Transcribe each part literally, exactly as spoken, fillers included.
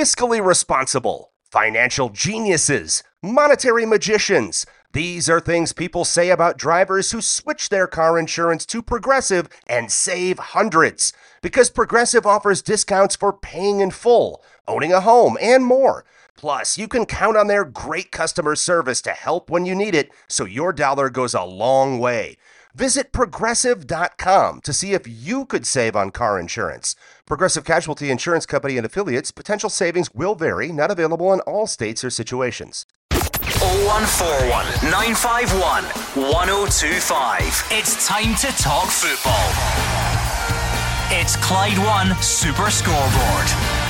fiscally responsible, financial geniuses, monetary magicians. These are things people say about drivers who switch their car insurance to Progressive and save hundreds. Because Progressive offers discounts for paying in full, owning a home, and more. Plus, you can count on their great customer service to help when you need it, so your dollar goes a long way. Visit Progressive dot com to see if you could save on car insurance. Progressive Casualty Insurance Company and Affiliates. Potential savings will vary. Not available in all states or situations. oh one four one, nine five one, one oh two five. It's time to talk football. It's Clyde One Super Scoreboard.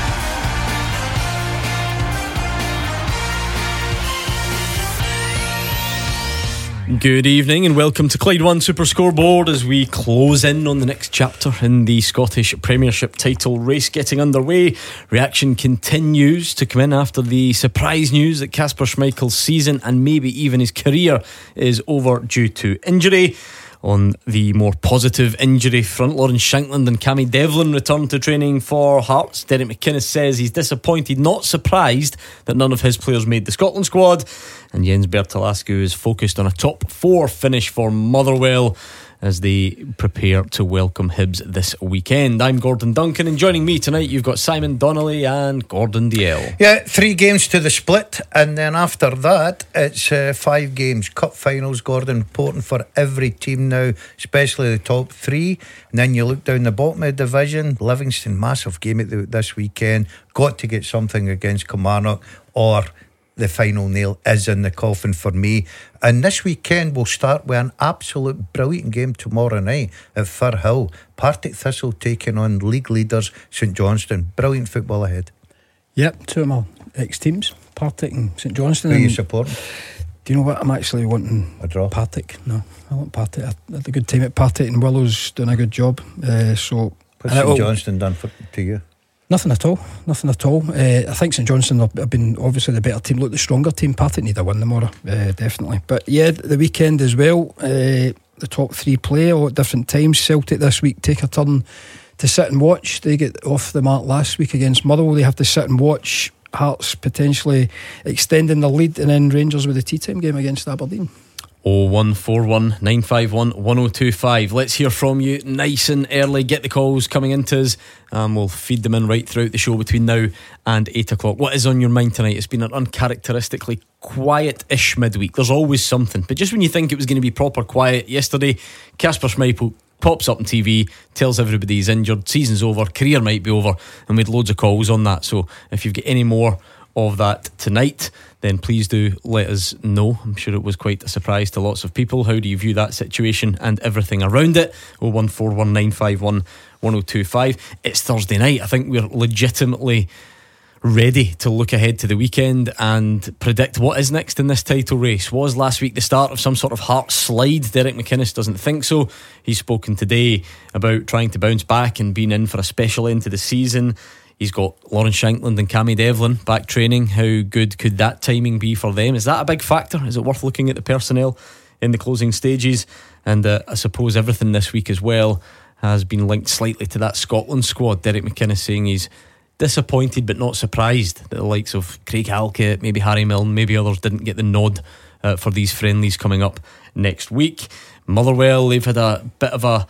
Good evening and welcome to Clyde One Super Scoreboard as we close in on the next chapter in the Scottish Premiership title race getting underway. Reaction continues to come in after the surprise news that Kasper Schmeichel's season and maybe even his career is over due to injury. On the more positive injury front, Lawrence Shankland and Cammy Devlin return to training for Hearts. Derek McInnes says he's disappointed, not surprised, that none of his players made the Scotland squad. And Jens Bertalascu is focused on a top four finish for Motherwell as they prepare to welcome Hibs this weekend. I'm Gordon Duncan, and joining me tonight you've got Simon Donnelly and Gordon Dalziel. Yeah, three games to the split, and then after that it's uh, five games. Cup finals, Gordon, important for every team now, especially the top three. And then you look down the bottom of the division. Livingston, massive game at the, this weekend. Got to get something against Kilmarnock, or the final nail is in the coffin for me. And this weekend we'll start with an absolute brilliant game tomorrow night at Firhill. Partick Thistle taking on league leaders St Johnstone. Brilliant football ahead. Yep, two of my ex-teams, Partick and St Johnstone. Who are you supporting? Do you know what? I'm actually wanting a draw. Partick. No, I want Partick. I had a good time at Partick, and Willow's doing a good job. Uh, so What's St Johnstone done for, to you? Nothing at all. Nothing at all. Uh, I think St Johnstone have, have been obviously the better team. Look, the stronger team. Partick need a win tomorrow, uh, definitely. But yeah, the weekend as well. Uh, the top three play all at different times. Celtic this week take a turn to sit and watch. They get off the mark last week against Motherwell. They have to sit and watch. Hearts potentially extending the lead, and then Rangers with a tea time game against Aberdeen. oh one four one, nine five one, one oh two five. Let's hear from you nice and early. Get the calls coming into us, and we'll feed them in right throughout the show between now and eight o'clock. What is on your mind tonight? It's been an uncharacteristically quiet-ish midweek. There's always something, but just when you think it was going to be proper quiet yesterday, Kasper Schmeichel pops up on T V, tells everybody he's injured, season's over, career might be over, and we had loads of calls on that. So if you've got any more of that tonight, then please do let us know. I'm sure it was quite a surprise to lots of people. How do you view that situation and everything around it? oh one four one, nine five one, one oh two five. It's Thursday night. I think we're legitimately ready to look ahead to the weekend and predict what is next in this title race. Was last week the start of some sort of heart slide? Derek McInnes doesn't think so. He's spoken today about trying to bounce back and being in for a special end to the season. He's got Lawrence Shankland and Cammy Devlin back training. How good could that timing be for them? Is that a big factor? Is it worth looking at the personnel in the closing stages? And uh, I suppose everything this week as well has been linked slightly to that Scotland squad. Derek McInnes saying he's disappointed but not surprised that the likes of Craig Halkett, maybe Harry Milne, maybe others didn't get the nod uh, for these friendlies coming up next week. Motherwell, they've had a bit of a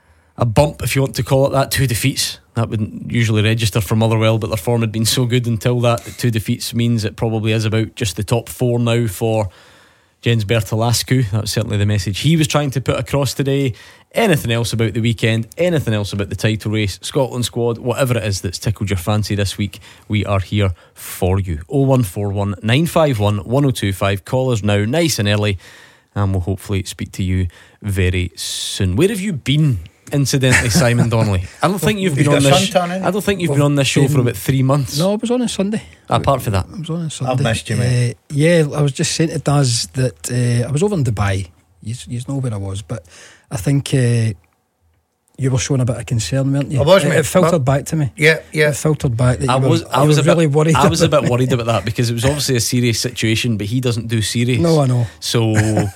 a bump, if you want to call it that. Two defeats, that wouldn't usually register for Motherwell, but their form had been so good until that, that two defeats means it probably is about just the top four now for Jens Bertalascu. That was certainly the message he was trying to put across today. Anything else about the weekend, anything else about the title race, Scotland squad, whatever it is that's tickled your fancy this week, we are here for you. oh one four one, nine five one, one oh two five. Call us now nice and early, and we'll hopefully speak to you very soon. Where have you been, incidentally, Simon Donnelly? I don't think you've been on this. I don't think you've been on this show for about three months. No, I was on a Sunday. Apart from that, I was on a Sunday. I've missed you, mate. Uh, yeah, I was just saying to Daz that uh, I was over in Dubai. You, you know where I was, but I think uh, you were showing a bit of concern, weren't you? I was, it, mate. it filtered Well, back to me. Yeah, yeah. It filtered back that you I was, were, I you was were a really bit, worried. I was a about bit worried about that because it was obviously a serious situation, but he doesn't do serious. No, I know. So,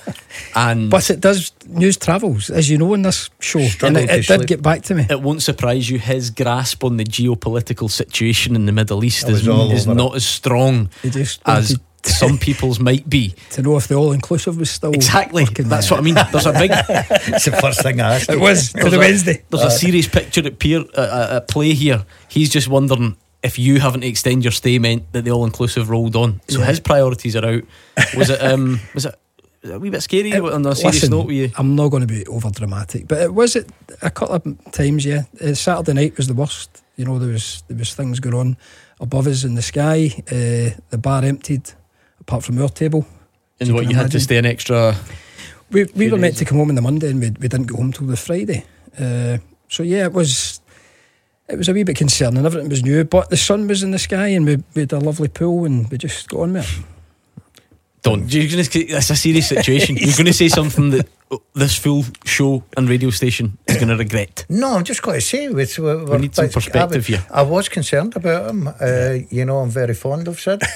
and But it does, news travels, as you know, in this show. And Struggle it, to it did sleep. get back to me. it won't surprise you, his grasp on the geopolitical situation in the Middle East I was is, all is over not it. as strong He just as wanted some people's might be. to know if the all-inclusive was still Exactly, working that's there. what I mean. There's a big, It's the first thing I asked. It was to there's the a, Wednesday. there's a serious picture at, peer, uh, at play here. He's just wondering if you having to extend your stay meant that the all-inclusive rolled on. So Yeah. his priorities are out. Was it? Um, was it? Was it a wee bit scary on a serious Listen, note with you? I'm not going to be over dramatic, but it was it a couple of times. Yeah, uh, Saturday night was the worst. You know, there was there was things going on above us in the sky. Uh, the bar emptied, apart from our table. And you what can you had to imagine. stay an extra. We we few were meant days. to come home on the Monday, and we we didn't go home till the Friday. Uh, so yeah, it was it was a wee bit concerning. Everything was new, but the sun was in the sky, and we, we had a lovely pool, and we just got on with it. Don't. You're gonna, it's a serious situation. You're going to say something that this full show and radio station is going to regret. No, I'm just going to say with, we We need some perspective I, here. I was concerned about him. Uh, you know, I'm very fond of Sid.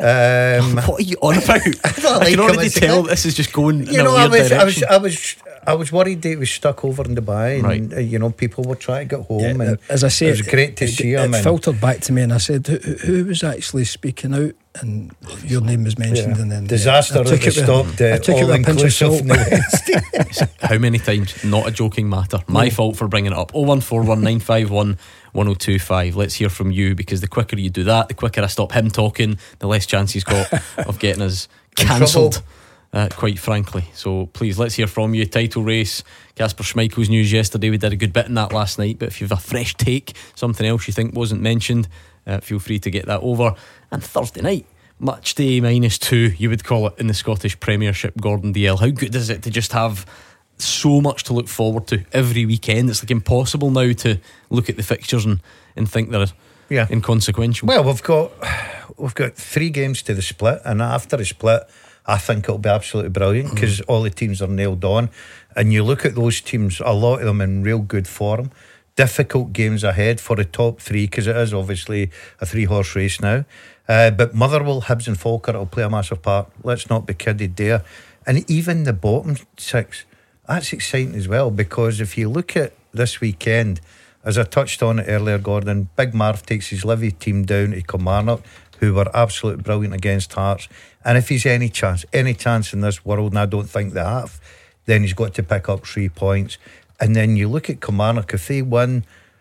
Um, What are you on about? I, don't like can him already as a tell guy. this is just going in you a know, I weird was, I was, direction. I was, I was worried that he was stuck over in Dubai, and Right. uh, you know, people were trying to get home. Yeah, and as I say, it was great to it, see it, him. It and filtered back to me, and I said, "Who, who was actually speaking out?" And your name was mentioned, yeah. and then disaster I that took they it with- stopped I uh, took it all with a pinch of inclusive salt. on the Wednesday. How many times? Not a joking matter. My fault for bringing it up. oh one four one nine five one one oh two five. Let's hear from you, because the quicker you do that, the quicker I stop him talking, the less chance he's got of getting us In cancelled. trouble. Uh, quite frankly. So please, let's hear from you. Title race, Casper Schmeichel's news yesterday. We did a good bit in that last night, but if you've a fresh take, something else you think wasn't mentioned, uh, feel free to get that over. And Thursday night, match day minus two, you would call it, in the Scottish Premiership. Gordon D L, how good is it to just have so much to look forward to every weekend? It's like impossible now to look at the fixtures and, and think they're Yeah. inconsequential. Well, we've got we've got three games to the split, and after the split, I think it'll be absolutely brilliant because all the teams are nailed on, and you look at those teams, a lot of them in real good form. Difficult games ahead for the top three because it is obviously a three horse race now. Uh, but Motherwell, Hibs, and Falkirk will play a massive part. Let's not be kidded there. And even the bottom six, that's exciting as well, because if you look at this weekend, as I touched on it earlier, Gordon, Big Marv takes his Livy team down to Kilmarnock, who were absolutely brilliant against Hearts. And if he's any chance, any chance in this world, and I don't think they have, then he's got to pick up three points. And then you look at Kilmarnock, if they win,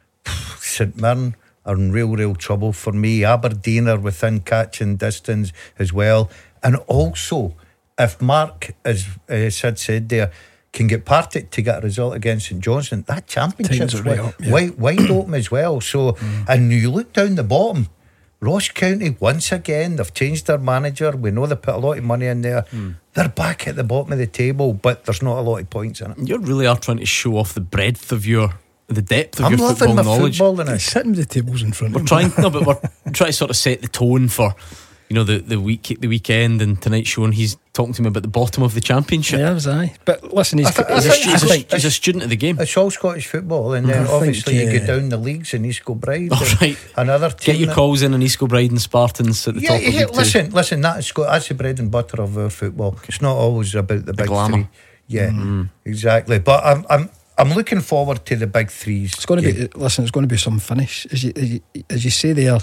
St Mirren are in real, real trouble for me. Aberdeen are within catching distance as well. And also, if Mark, as uh, Sid said there, can get Partick to get a result against St Johnstone, that championship's Times are right wi- up, yeah. wide, wide open as well. So, and you look down the bottom, Ross County, once again, they've changed their manager. We know they put a lot of money in there. They're back at the bottom of the table, but there's not a lot of points in it. You really are trying to show off the breadth of your, the depth of I'm your loving football my knowledge. football in He's it. sitting with the tables in front We're of him. trying, no, but we're trying to sort of set the tone for, you know, the the week, the weekend, and tonight's show. And he's talking to me about the bottom of the championship. Yeah, was I. But listen, he's, I thi- I He's, a, think- he's, a, I think- he's a student of the game. It's all Scottish football, and then I think, obviously you uh, get down the leagues in East Kilbride. All and right. Another team. Get your that- calls in on East Kilbride and Spartans at the Yeah, top of yeah, League Two. listen, listen. That's Scot- that's the bread and butter of our football. It's not always about the big glamour. three. Yeah, exactly. But I'm, I'm, I'm looking forward to the big threes. It's going to be, listen, it's going to be some finish. As you, as you, as you say there,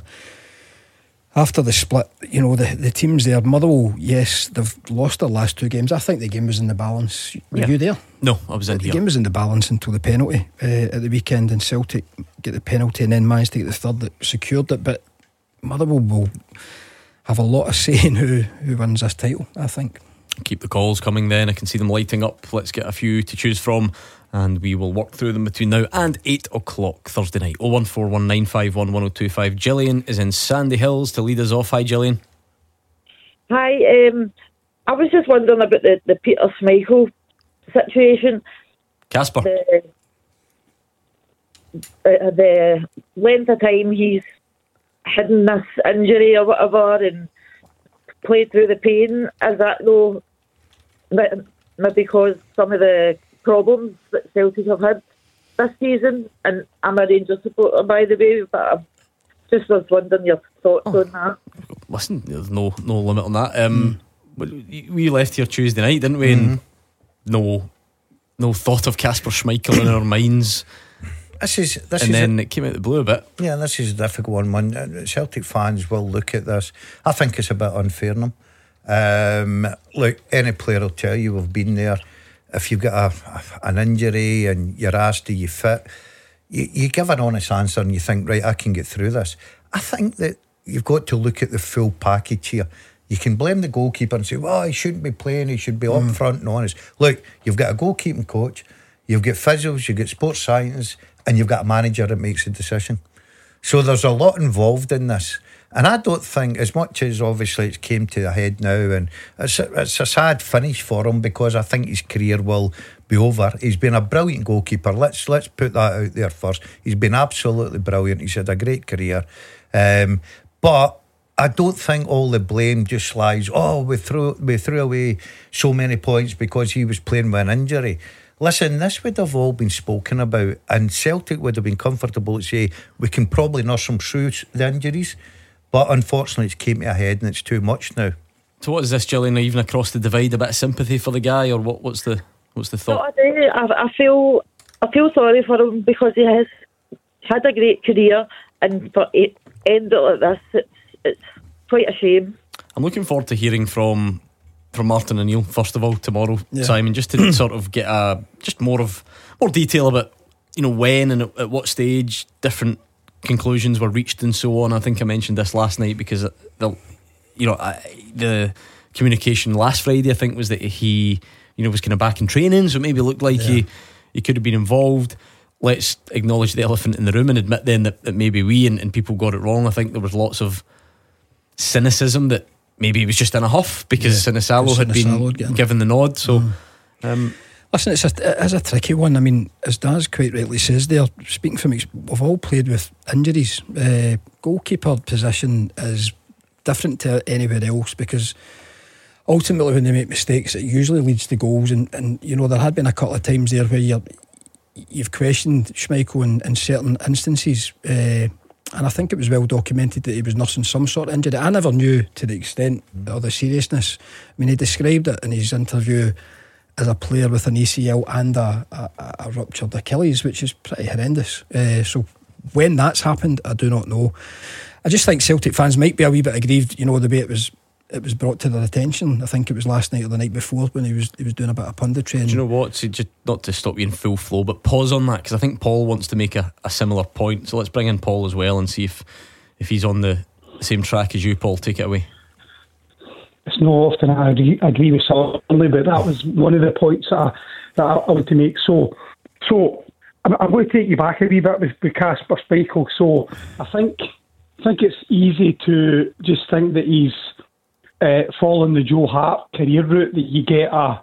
after the split, you know, the, the teams there, Motherwell, yes, they've lost their last two games. I think the game was in the balance. Were Yeah. you there? No, I was in The here. game was in the balance until the penalty uh, at the weekend, and Celtic get the penalty and then managed to get the third that secured it. But Motherwell will have a lot of say in who, who wins this title, I think. Keep the calls coming then. I can see them lighting up. Let's get a few to choose from, and we will work through them between now and eight o'clock Thursday night. oh one four one nine five one one oh two five. Gillian is in Sandy Hills to lead us off. Hi, Gillian. Hi, um, I was just wondering about the, the Peter Schmeichel situation. Casper. The, uh, the length of time he's hidden this injury or whatever and played through the pain. Is that though maybe because some of the problems that Celtic have had? this season, and I'm a Rangers supporter, by the way, but I just was wondering your thoughts oh. on that. Listen, there's no no limit on that. Um, mm. We left here Tuesday night, didn't we? Mm-hmm. And no, no thought of Kasper Schmeichel in our minds. This is, this and is then a, it came out the blue a bit. Yeah, this is a difficult one. One Celtic fans will look at this. I think it's a bit unfair on them. Um, look, any player will tell you we've been there. If you've got a, an injury and you're asked, do you fit? You, you give an honest answer and you think, right, I can get through this. I think that you've got to look at the full package here. You can blame the goalkeeper and say, well, he shouldn't be playing, he should be mm. up front and honest. Look, you've got a goalkeeping coach, you've got physios, you've got sports science, and you've got a manager that makes a decision. So there's a lot involved in this. And I don't think, as much as obviously it's came to a head now, and it's a, it's a sad finish for him, because I think his career will be over. He's been a brilliant goalkeeper. Let's let's put that out there first. He's been absolutely brilliant. He's had a great career. Um, but I don't think all the blame just lies, oh, we threw, we threw away so many points because he was playing with an injury. Listen, this would have all been spoken about, and Celtic would have been comfortable to say we can probably nurse them through the injuries, but unfortunately it's came to a head and it's too much now. So what is this, Gillian? Even across the divide, a bit of sympathy for the guy, or what? What's the what's the thought? No, I do. I, I feel I feel sorry for him, because he has had a great career, and for it end it like this, it's it's quite a shame. I'm looking forward to hearing from. From Martin O'Neill first of all tomorrow, yeah. Simon, just to sort of get a just more of more detail about, you know, when and at, at what stage different conclusions were reached and so on. I think I mentioned this last night because the you know I, the communication last Friday, I think, was that he you know was kind of back in training, so it maybe looked like yeah. he he could have been involved. Let's acknowledge the elephant in the room and admit then that, that maybe we and, and people got it wrong. I think there was lots of cynicism that maybe he was just in a huff because yeah, Sinisalo had been getting. given the nod. So, mm. um, listen, it's a, it is a tricky one. I mean, as Daz quite rightly says there, speaking from ex- we've all played with injuries. Uh, goalkeeper position is different to anywhere else, because ultimately when they make mistakes, it usually leads to goals. And, and you know, there had been a couple of times there where you're, you've questioned Schmeichel in, in certain instances. Uh, And I think it was well documented that he was nursing some sort of injury. I never knew to the extent or the seriousness. I mean, he described it in his interview as a player with an A C L and a, a, a ruptured Achilles, which is pretty horrendous. Uh, so when that's happened, I do not know. I just think Celtic fans might be a wee bit aggrieved, you know, the way it was it was brought to their attention. I think it was last night or the night before when he was he was doing a bit of punditry. Do you know what? So just not to stop you in full flow, but pause on that, because I think Paul wants to make a, a similar point. So let's bring in Paul as well and see if if he's on the same track as you, Paul. Take it away. It's not often I agree, agree with Sully, but that was one of the points that I, that I want to make. So, so I'm, I'm going to take you back a wee bit with, with Kasper Schmeichel. So I think I think it's easy to just think that he's Uh, following the Joe Hart career route, that you get a,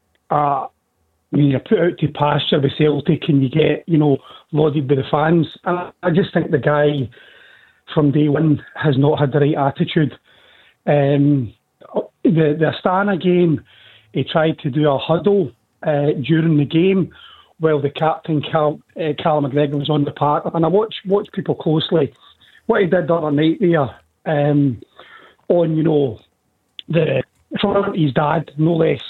a I mean, you're put out to pasture with Celtic and you get, you know, lauded by the fans. And I, I just think the guy from day one has not had the right attitude. Um, the the Astana game, he tried to do a huddle uh, during the game while the captain Cal, uh, Callum McGregor was on the park, and I watched watched people closely. What he did the other night there um, on, you know, the front his dad, no less,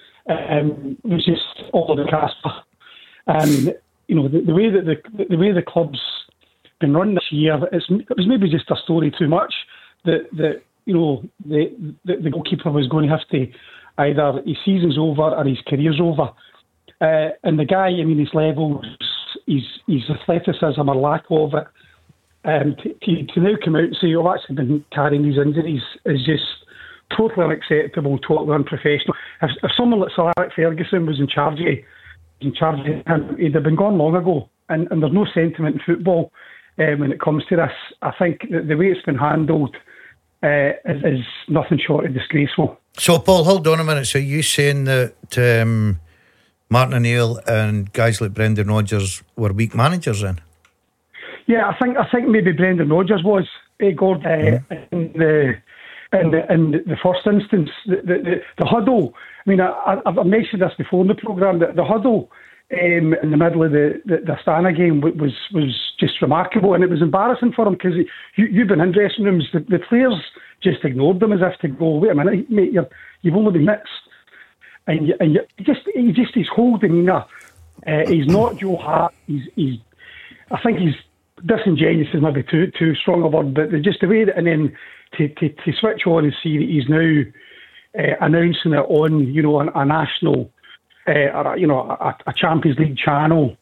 um, was just all the Kasper. And you know, the, the way that the the way the club's been run this year, it's, it was maybe just a story too much. That that you know the, the the goalkeeper was going to have to either his season's over or his career's over. Uh, and the guy, I mean, his levels, his his athleticism or lack of it, um, to, to, to now come out and say, "Oh, I've actually been carrying these injuries," is just totally unacceptable, totally unprofessional. If, if someone like Sir Alex Ferguson was in charge of in charge of him, he'd have been gone long ago. And, and there's no sentiment in football uh, when it comes to this. I think that the way it's been handled uh, is, is nothing short of disgraceful. So, Paul, hold on a minute. So, you saying that um, Martin O'Neill and guys like Brendan Rodgers were weak managers then? Yeah, I think I think maybe Brendan Rodgers was, eh, Gord, uh, mm-hmm. in the in the in the first instance. The the, the, the huddle. I mean, I, I've mentioned this before in the programme. That the huddle um, in the middle of the, the, the Astana game was was just remarkable, and it was embarrassing for him because you, you've been in dressing rooms, the, the players just ignored them as if to go, wait a minute, mate, you're, you've only been mixed. And, you, and you, just he just his whole demeanour, uh, he's not Joe Hart, he's, he's I think he's disingenuous is maybe too too strong a word, but just the way that, and then to, to, to switch on and see that he's now uh, announcing it on, you know, a, a national, uh, or, you know, a, a Champions League channel.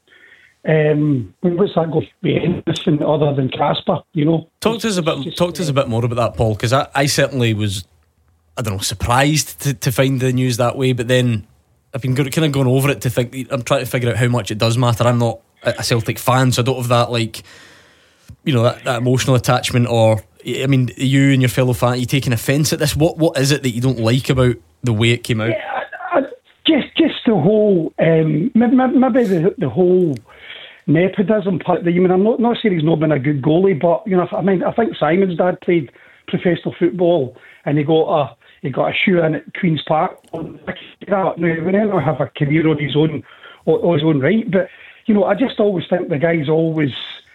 Um, what's that going to be anything other than Casper? You know, talk to us a bit. Just, talk to us a bit more about that, Paul, because I, I certainly was, I don't know, surprised to, to find the news that way. But then I've been kind of going over it to think. I'm trying to figure out how much it does matter. I'm not a Celtic fan, so I don't have that, like, you know, that, that emotional attachment. Or, I mean, you and your fellow fan, are you taking offence at this? What What is it that you don't like about the way it came out? Yeah, I, I, just just the whole, um, maybe, maybe the the whole nepotism part. I mean, I'm not not saying he's not been a good goalie, but you know, I mean, I think Simon's dad played professional football, and he got a he got a shoe in at Queen's Park. Now he went on to have a career on his own on his own right, but you know, I just always think the guy's always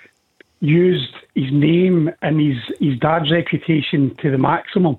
used his name and his his dad's reputation to the maximum.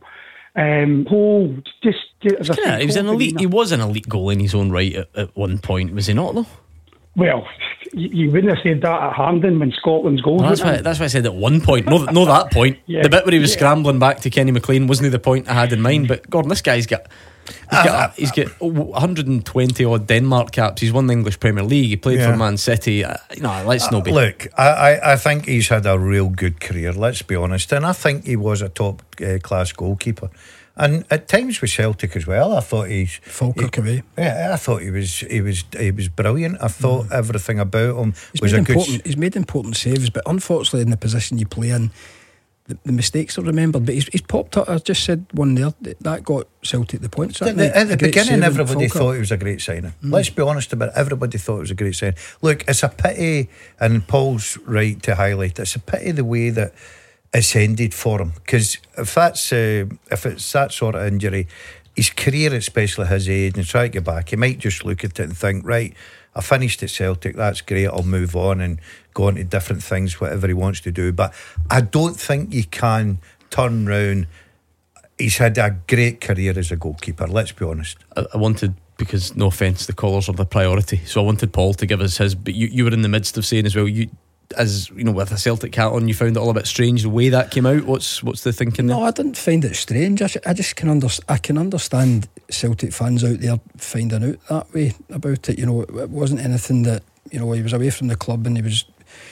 Um, whole just, just as yeah, he was an elite. He was an elite goalie in his own right at, at one point, was he not? Though. Well, you, you wouldn't have said that at Hampden when Scotland's goals. Well, that's why. That's why I said at one point. No, no, that point. Yeah, the bit where he was yeah. scrambling back to Kenny McLean wasn't the point I had in mind. But Gordon, this guy's got. He's got, uh, he's got one hundred twenty odd Denmark caps. He's won the English Premier League. He played yeah. for Man City. Uh, you know, let's uh, not be. Look, I, I, I think he's had a real good career. Let's be honest, and I think he was a top uh, class goalkeeper. And at times with Celtic as well, I thought he's Falkirk away. Yeah, I thought he was he was he was brilliant. I thought mm. everything about him he's was a good. Important, he's made important saves, but unfortunately, in the position you play in, the, the mistakes are remembered. But he's, he's popped up. I just said one there that got Celtic the points. At the, at the beginning, everybody thought it was a great signing. Mm. Let's be honest about it. Everybody thought it was a great signing. Look, it's a pity, and Paul's right to highlight. It's a pity the way that it's ended for him, because if that's uh, if it's that sort of injury, his career, especially his age, and try to get back, he might just look at it and think, right, I finished at Celtic, that's great, I'll move on and go on to different things, whatever he wants to do. But I don't think you can turn round. He's had a great career as a goalkeeper, let's be honest. I, I wanted, because no offence, the colours are the priority, so I wanted Paul to give us his, but you, you were in the midst of saying as well, you, as you know, with a Celtic hat on, you found it all a bit strange the way that came out. What's what's the thinking there? No, I didn't find it strange. I, I just can under, I can understand Celtic fans out there finding out that way about it. You know, it wasn't anything that, you know, he was away from the club and he was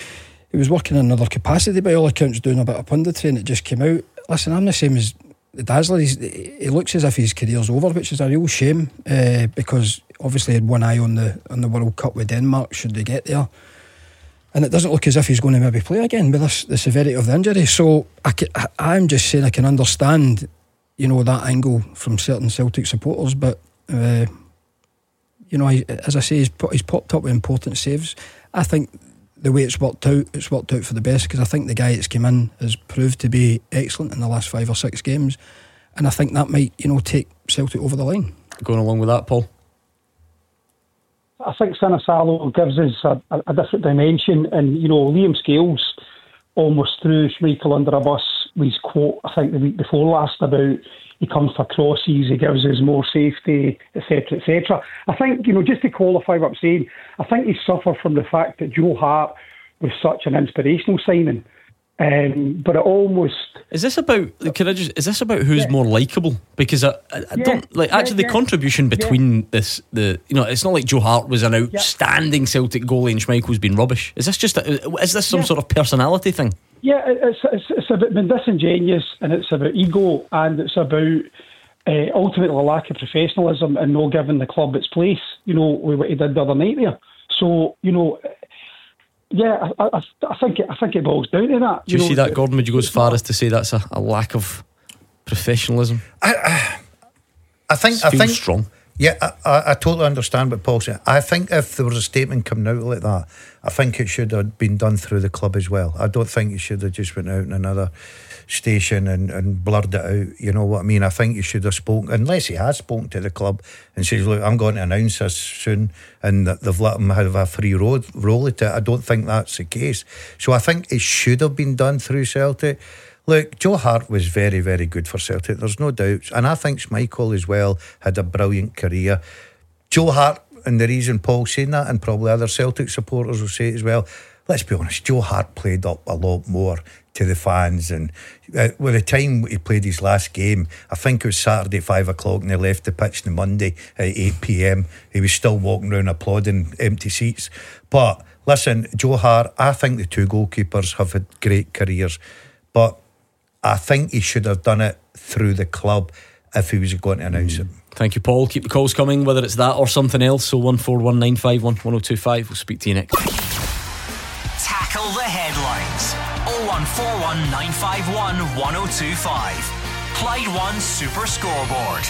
he was working in another capacity by all accounts, doing a bit of punditry, and it just came out. Listen, I'm the same as the Dazzler. He's, he looks as if his career's over, which is a real shame, uh, because obviously he had one eye on the on the World Cup with Denmark should they get there. And it doesn't look as if he's going to maybe play again with this, the severity of the injury. So I can, I'm just saying I can understand, you know, that angle from certain Celtic supporters. But, uh, you know, I, as I say, he's, he's popped up with important saves. I think the way it's worked out, it's worked out for the best, because I think the guy that's come in has proved to be excellent in the last five or six games. And I think that might, you know, take Celtic over the line. Going along with that, Paul? I think Sinisalo gives us a, a, a different dimension, and you know, Liam Scales almost threw Schmeichel under a bus with his quote, I think the week before last, about he comes for crosses, he gives us more safety, etc, etc. I think, you know, just to qualify what I'm saying, I think he suffered from the fact that Joe Hart was such an inspirational signing. Um, but it almost is this about? Can I just? Is this about who's yeah. more likeable? Because I, I, I yeah. don't like actually yeah, the yeah. contribution between yeah. this. The you know, it's not like Joe Hart was an outstanding yeah. Celtic goalie and Schmeichel's been rubbish. Is this just? A, is this some yeah. sort of personality thing? Yeah, it's it's, it's about being disingenuous, and it's about ego, and it's about uh, ultimately a lack of professionalism and not giving the club its place. You know, with what he did the other night there. So you know. Yeah, I, I, I think it, I think it boils down to that. Do you, you know, see that, Gordon? Would you go as far as to say that's a, a lack of professionalism? I, I, I think. I feel think strong. Yeah, I, I, I totally understand what Paul said. I think if there was a statement coming out like that, I think it should have been done through the club as well. I don't think it should have just went out in another station and, and blurred it out. You know what I mean? I think you should have spoken, unless he has spoken to the club and says, look, I'm going to announce this soon, and that they've let him have a free road, roll at it. I don't think that's the case. So I think it should have been done through Celtic. Look, Joe Hart was very, very good for Celtic, there's no doubts, and I think Schmeichel as well had a brilliant career. Joe Hart, and the reason Paul's saying that, and probably other Celtic supporters will say it as well, let's be honest, Joe Hart played up a lot more to the fans, and uh, by the time he played his last game, I think it was Saturday five o'clock, and he left the pitch on Monday at eight p.m, he was still walking around applauding empty seats. But listen, Joe Hart, I think the two goalkeepers have had great careers, but I think he should have done it through the club if he was going to announce mm. it. Thank you, Paul. Keep the calls coming, whether it's that or something else. So one four one nine five one one oh two five. We'll speak to you next. Tackle the headlines. oh one four one nine five one one oh two five. Clyde One Super Scoreboard.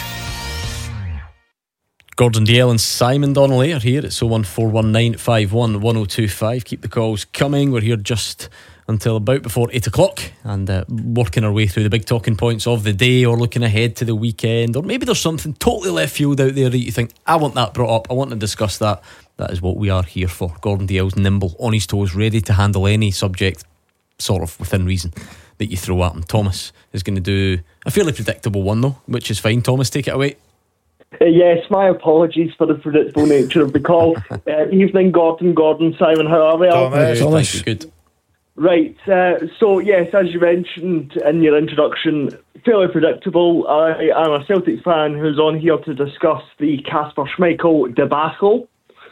Gordon Dalziel and Simon Donnelly are here. It's oh one four one nine five one one oh two five. Keep the calls coming. We're here just until about before eight o'clock, and uh, working our way through the big talking points of the day, or looking ahead to the weekend, or maybe there's something totally left field out there that you think, I want that brought up, I want to discuss that. That is what we are here for. Gordon Dalziel's nimble, on his toes, ready to handle any subject sort of within reason that you throw at him. Thomas is going to do a fairly predictable one though, which is fine. Thomas, take it away. Uh, yes, my apologies for the predictable nature of the call. uh, evening, Gordon, Gordon, Simon, how are we? Thomas, Thomas. Thank you, good. Right, uh, so yes, as you mentioned in your introduction, fairly predictable. I am a Celtic fan who's on here to discuss the Kasper Schmeichel debacle,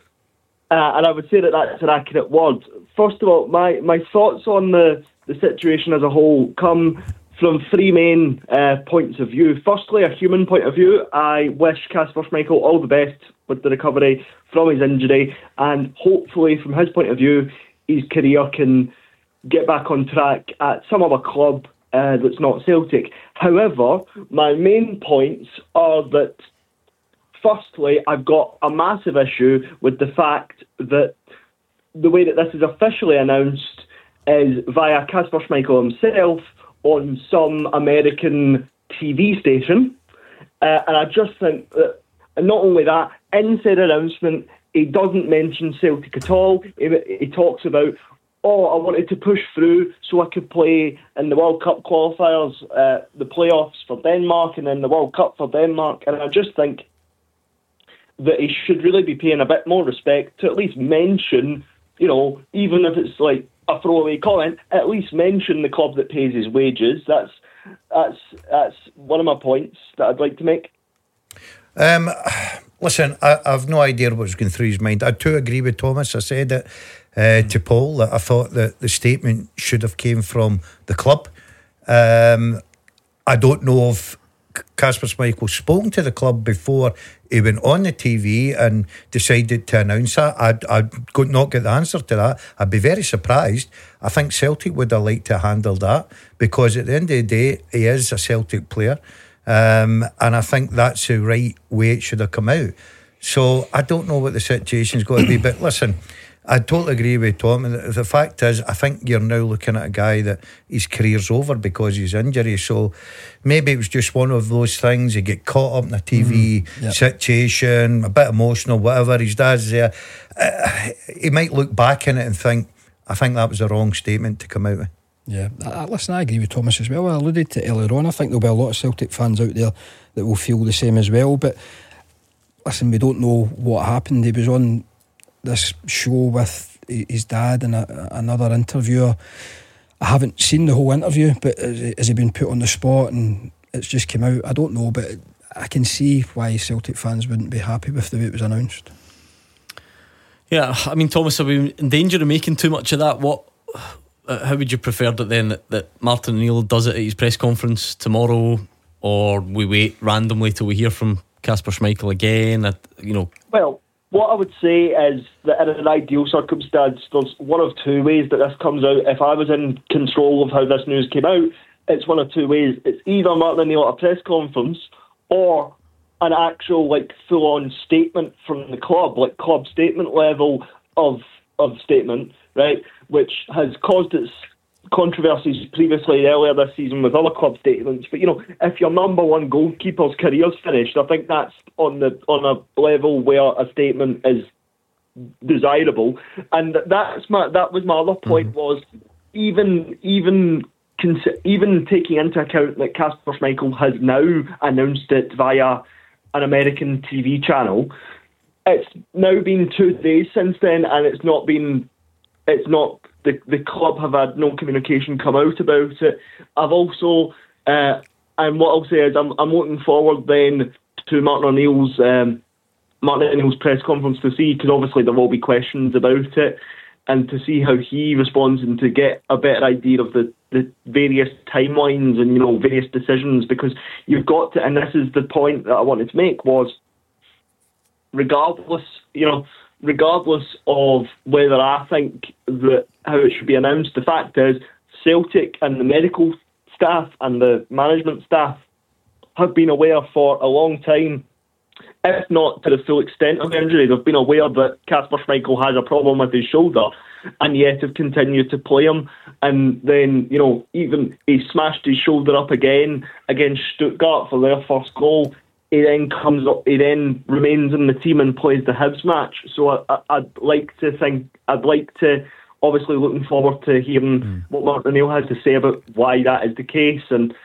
uh, and I would say that that's an accurate word. First of all, my, my thoughts on the, the situation as a whole come from three main uh, points of view. Firstly, a human point of view. I wish Kasper Schmeichel all the best with the recovery from his injury, and hopefully from his point of view, his career can get back on track at some other club uh, that's not Celtic. However, my main points are that, firstly, I've got a massive issue with the fact that the way that this is officially announced is via Kasper Schmeichel himself on some American T V station. Uh, and I just think that, and not only that, in said announcement, he doesn't mention Celtic at all. He, he talks about, oh, I wanted to push through so I could play in the World Cup qualifiers, uh, the playoffs for Denmark, and then the World Cup for Denmark. And I just think that he should really be paying a bit more respect to at least mention, you know, even if it's like a throwaway comment, at least mention the club that pays his wages. That's that's that's one of my points that I'd like to make. Um, listen, I, I've no idea what was going through his mind. I too agree with Thomas. I said it uh, to Paul that I thought that the statement should have came from the club. Um, I don't know if Kasper Schmeichel spoken to the club before he went on the T V and decided to announce that. I'd, I'd not get the answer to that. I'd be very surprised. I think Celtic would have liked to handle that, because at the end of the day, he is a Celtic player. Um, and I think that's the right way it should have come out. So I don't know what the situation's going to be, but listen, I totally agree with Tom. The, the fact is, I think you're now looking at a guy that his career's over because of his injury. So maybe it was just one of those things. You get caught up in a T V mm, yep. situation, a bit emotional, whatever. His dad's there. Uh, he might look back in it and think, I think that was a wrong statement to come out with. Yeah, I, listen, I agree with Thomas as well. I alluded to earlier on, I think there'll be a lot of Celtic fans out there that will feel the same as well. But listen, we don't know what happened. He was on this show with his dad and a, another interviewer. I haven't seen the whole interview, but has he been put on the spot and it's just come out? I don't know, but I can see why Celtic fans wouldn't be happy with the way it was announced. Yeah, I mean, Thomas, are we in danger of making too much of that? What? Uh, how would you prefer that then, that, that Martin O'Neill does it at his press conference tomorrow, or we wait randomly till we hear from Kasper Schmeichel again? At, you know, well, what I would say is that in an ideal circumstance, there's one of two ways that this comes out. If I was in control of how this news came out, it's one of two ways. It's either Martin O'Neill at a press conference, or an actual like full-on statement from the club, like club statement level of of statement, right, which has caused its controversies previously earlier this season with other club statements. But you know, if your number one goalkeeper's career's finished, I think that's on the on a level where a statement is desirable. And that's my that was my other point, mm-hmm. was even even even taking into account that Kasper Schmeichel has now announced it via an American T V channel. It's now been two days since then, and it's not been it's not the the club have had no communication come out about it. I've also uh, and what I'll say is I'm I'm looking forward then to Martin O'Neill's um, Martin O'Neill's press conference to see, because obviously there will be questions about it, and to see how he responds and to get a better idea of the, the various timelines and, you know, various decisions, because you've got to, and this is the point that I wanted to make, was regardless, you know, regardless of whether I think that how it should be announced, the fact is Celtic and the medical staff and the management staff have been aware for a long time, if not to the full extent of the injury. They've been aware that Kasper Schmeichel has a problem with his shoulder, and yet have continued to play him. And then, you know, even he smashed his shoulder up again against Stuttgart for their first goal. He then comes up, he then remains in the team and plays the Hibs match. So I, I, I'd like to think, I'd like to, obviously looking forward to hearing mm. what Martin O'Neill has to say about why that is the case. And,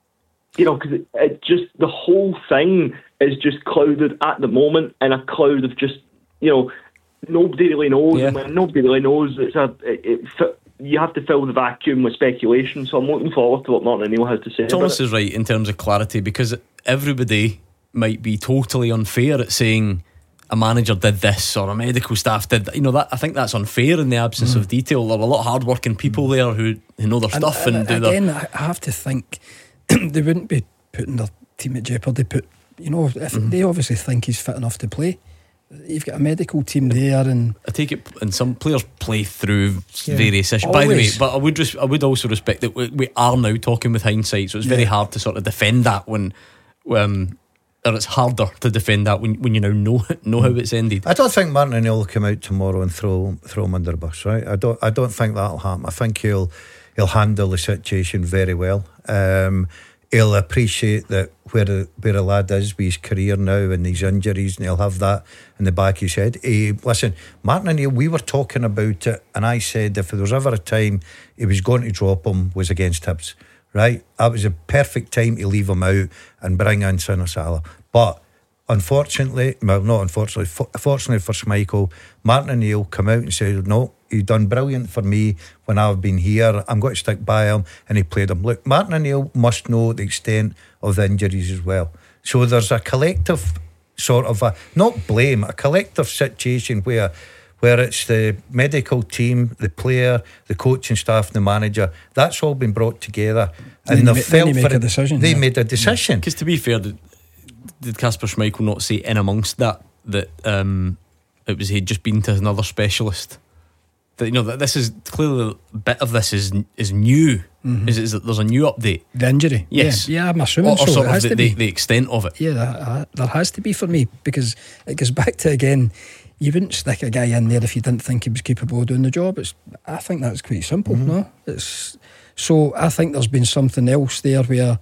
you know, because it, it just, the whole thing is just clouded at the moment in a cloud of just, you know, nobody really knows. Yeah. And when nobody really knows, it's a, it, it, you have to fill the vacuum with speculation. So I'm looking forward to what Martin O'Neill has to say. Thomas is right in terms of clarity, because everybody might be totally unfair at saying a manager did this or a medical staff did that. You know, that I think that's unfair in the absence mm. of detail. There are a lot of hard-working people there who, who know their and, stuff and, and do again, their... I have to think they wouldn't be putting their team at jeopardy. Put, you know, if mm-hmm. they obviously think he's fit enough to play. You've got a medical team there, and I take it, and some players play through yeah, various issues. By the way, but I would res- I would also respect that we, we are now talking with hindsight, so it's yeah. very hard to sort of defend that when, um, or it's harder to defend that when, when you now know know how it's ended. I don't think Martin O'Neill will come out tomorrow and throw throw him under the bus, right? I don't I don't think that'll happen. I think he'll he'll handle the situation very well. Um, he'll appreciate that where a, where a lad is with his career now and his injuries, and he'll have that in the back of his head. He, listen, Martin O'Neill, we were talking about it, and I said if there was ever a time he was going to drop him was against Hibs, right? That was a perfect time to leave him out and bring in Sina Salah. But unfortunately, well, not unfortunately, for, fortunately for Schmeichel, Martin O'Neill come out and said, no, he's done brilliant for me when I've been here. I'm going to stick by him, and he played him. Look, Martin O'Neill must know the extent of the injuries as well. So there's a collective sort of a, not blame, a collective situation where where it's the medical team, the player, the coaching staff, the manager. That's all been brought together, and they they've felt make for a it. decision. They yeah. made a decision. Because to be fair, did, did Kasper Schmeichel not say in amongst that that um, it was he'd just been to another specialist? That, you know, that this is clearly a bit of this is is new. Mm-hmm. Is, is that there's a new update? The injury, yes, yeah, yeah I'm assuming or, or so. sort it has of the, to be. the, the extent of it. Yeah, there, there has to be for me, because it goes back to, again, you wouldn't stick a guy in there if you didn't think he was capable of doing the job. It's, I think that's quite simple. Mm-hmm. No, it's so. I think there's been something else there where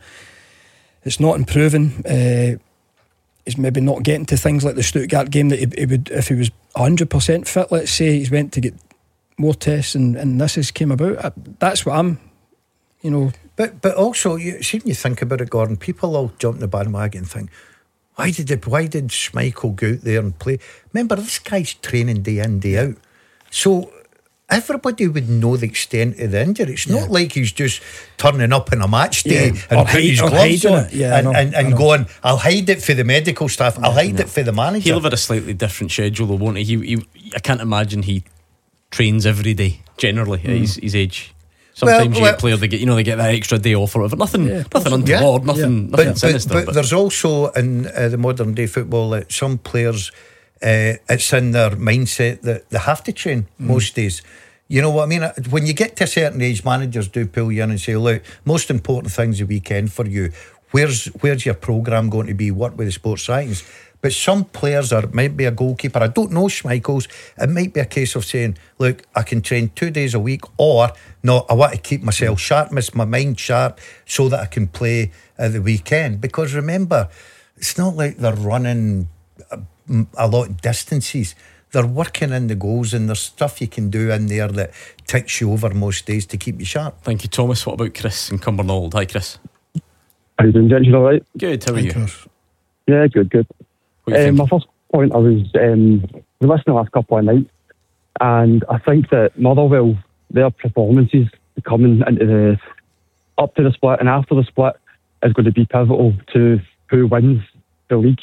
it's not improving. Uh, he's maybe not getting to things like the Stuttgart game that he, he would if he was one hundred percent fit. Let's say he's went to get more tests, and, and this has came about. I, that's what I'm, you know. But but also, you see, when you think about it, Gordon, people all jump in the bandwagon and think, why did it, why did Schmeichel go out there and play? Remember, this guy's training day in, day out. So everybody would know the extent of the injury. It's yeah. not like he's just turning up on a match day yeah. and or putting his hide, gloves on it. Yeah, and, know, and, and going, I'll hide it for the medical staff, I'll hide no. it for the manager. He'll have had a slightly different schedule, though, won't he? he, he I can't imagine he trains every day, generally, mm. at his, his age. Sometimes well, you well, get players, they get, you know, they get that extra day off or whatever. Nothing, yeah, nothing untoward, yeah. nothing, yeah. nothing but, sinister. But, but, but there's also in uh, the modern day football that some players, uh, it's in their mindset that they have to train mm. most days. You know what I mean? When you get to a certain age, managers do pull you in and say, look, most important thing's the weekend for you. where's where's your programme going to be? What with the sports science? But some players, or it might be a goalkeeper, I don't know Schmeichel's, it might be a case of saying, look, I can train two days a week, or no, I want to keep myself sharp, miss my mind sharp, so that I can play at the weekend. Because remember, it's not like they're running a, a lot of distances. They're working in the goals, and there's stuff you can do in there that ticks you over most days to keep you sharp. Thank you, Thomas. What about Chris in Cumbernauld? Hi, Chris. How you doing, gents? You all right? Good, how are you? Chris. Yeah, good, good. Um, my first point, I was um, listening the last couple of nights, and I think that Motherwell, their performances coming into the up to the split and after the split is going to be pivotal to who wins the league.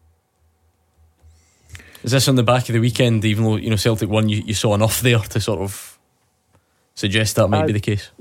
Is this on the back of the weekend, even though, you know, Celtic won, you, you saw enough there to sort of suggest that might I, be the case?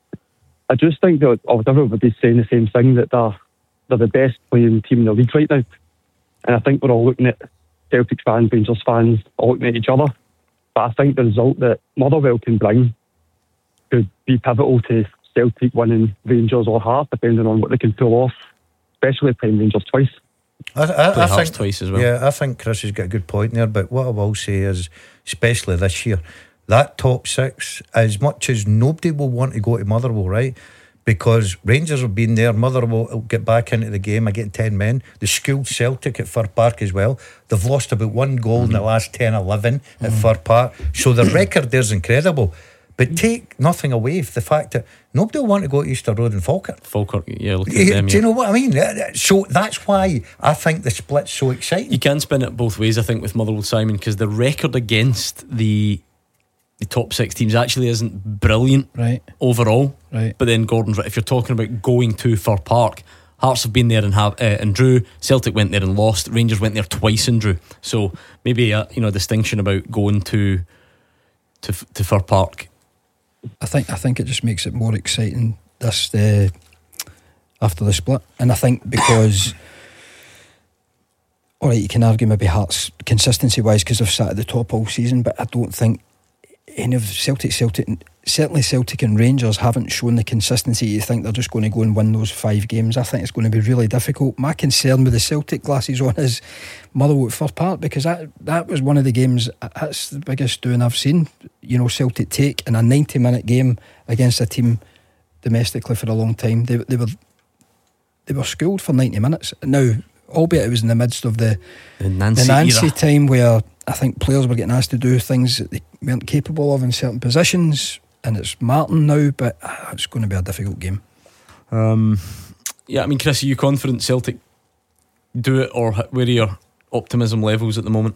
I just think that everybody's saying the same thing, that they're, they're the best playing team in the league right now. And I think we're all looking at Celtic fans, Rangers fans, all looking at each other. But I think the result that Motherwell can bring could be pivotal to Celtic winning Rangers or Hearts, depending on what they can pull off, especially playing Rangers twice. I, I, Play I Hearts think twice as well. Yeah, I think Chris has got a good point there. But what I will say is, especially this year, that top six, as much as nobody will want to go to Motherwell, right? Because Rangers have been there, Motherwell will get back into the game. I get ten men. The schooled Celtic at Fir Park as well. They've lost about one goal mm-hmm. in the last ten eleven mm-hmm. at Fir Park. So the record there's incredible. But take nothing away from the fact that nobody will want to go to Easter Road and Falkirk. Falkirk, yeah, look at Yeah, them. do Yeah. you know what I mean? So that's why I think the split's so exciting. You can spin it both ways, I think, with Motherwell, Simon, because the record against the the top six teams actually isn't brilliant Right. overall. Right. But then Gordon's right. If you're talking about going to Fir Park, Hearts have been there and have uh, and drew. Celtic went there and lost. Rangers went there twice and drew. So maybe a you know distinction about going to to to Fir Park. I think I think it just makes it more exciting this uh, after the split, and I think because all right, you can argue maybe Hearts consistency wise because they've sat at the top all season, but I don't think any of Celtic, Celtic, certainly Celtic and Rangers haven't shown the consistency. You think they're just going to go and win those five games? I think it's going to be really difficult. My concern with the Celtic glasses on is Motherwell at Fir Park, because that that was one of the games. That's the biggest doing I've seen. You know, Celtic take in a ninety minute game against a team domestically for a long time. They they were they were schooled for ninety minutes. Now, albeit it was in the midst of the The Nancy, the Nancy era. time, where I think players were getting asked to do things that they weren't capable of in certain positions, and it's Martin now, but uh, it's going to be a difficult game. Um, yeah, I mean, Chris, are you confident Celtic do it, or h- where are your optimism levels at the moment?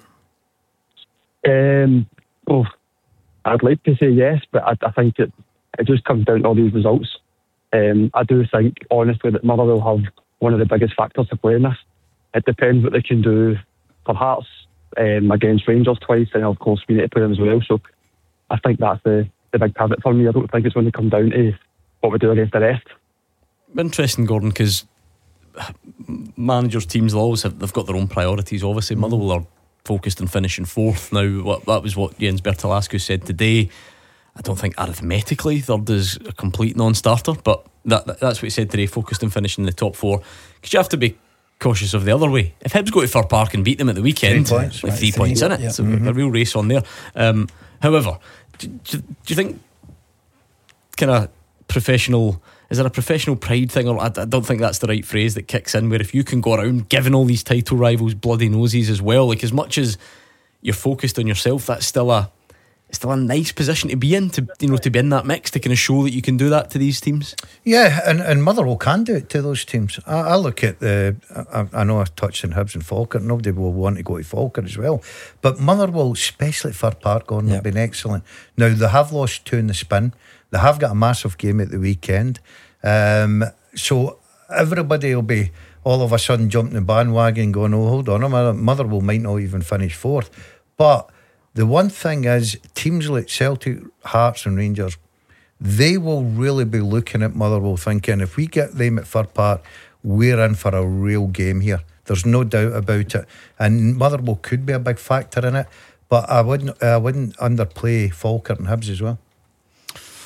Um, oh, I'd like to say yes, but I, I think it, it just comes down to all these results. Um, I do think, honestly, that Motherwell have one of the biggest factors to play in this. It depends what they can do for Hearts um, against Rangers twice, and of course we need to play them as well. So I think that's the, the big pivot for me. I don't think it's going to come down to what we do against the rest. Interesting, Gordon, because managers' teams will always have, they've got their own priorities. Obviously, Motherwell are focused on finishing fourth now. What, that was what Jens Bertolascu said today. I don't think arithmetically third is a complete non-starter, but that, that that's what he said today, focused on finishing in the top four. Because you have to be cautious of the other way. If Hibs go to Fir Park and beat them at the weekend, Three points, like right, three, three, points in it, yeah. it's a, a real race on there. Um, however, do, do, do you think kind of professional, is there a professional pride thing, or I, I don't think that's the right phrase that kicks in, where if you can go around giving all these title rivals bloody noses as well, like as much as you're focused on yourself, that's still a it's still a nice position to be in, to you know to be in that mix, to kind of show that you can do that to these teams. Yeah, and, and Motherwell can do it to those teams. I, I look at the I, I know I touched on Hibs and Falkirk. Nobody will want to go to Falkirk as well, but Motherwell, especially at Fir Park, on Yep. have been excellent. Now they have lost two in the spin. They have got a massive game at the weekend, um, so everybody will be all of a sudden jumping the bandwagon going, oh, hold on a minute, Motherwell might not even finish fourth. But the one thing is, teams like Celtic, Hearts and Rangers, they will really be looking at Motherwell thinking, if we get them at Fir Park, we're in for a real game here. There's no doubt about it. And Motherwell could be a big factor in it, but I wouldn't I wouldn't underplay Falkirk and Hibs as well.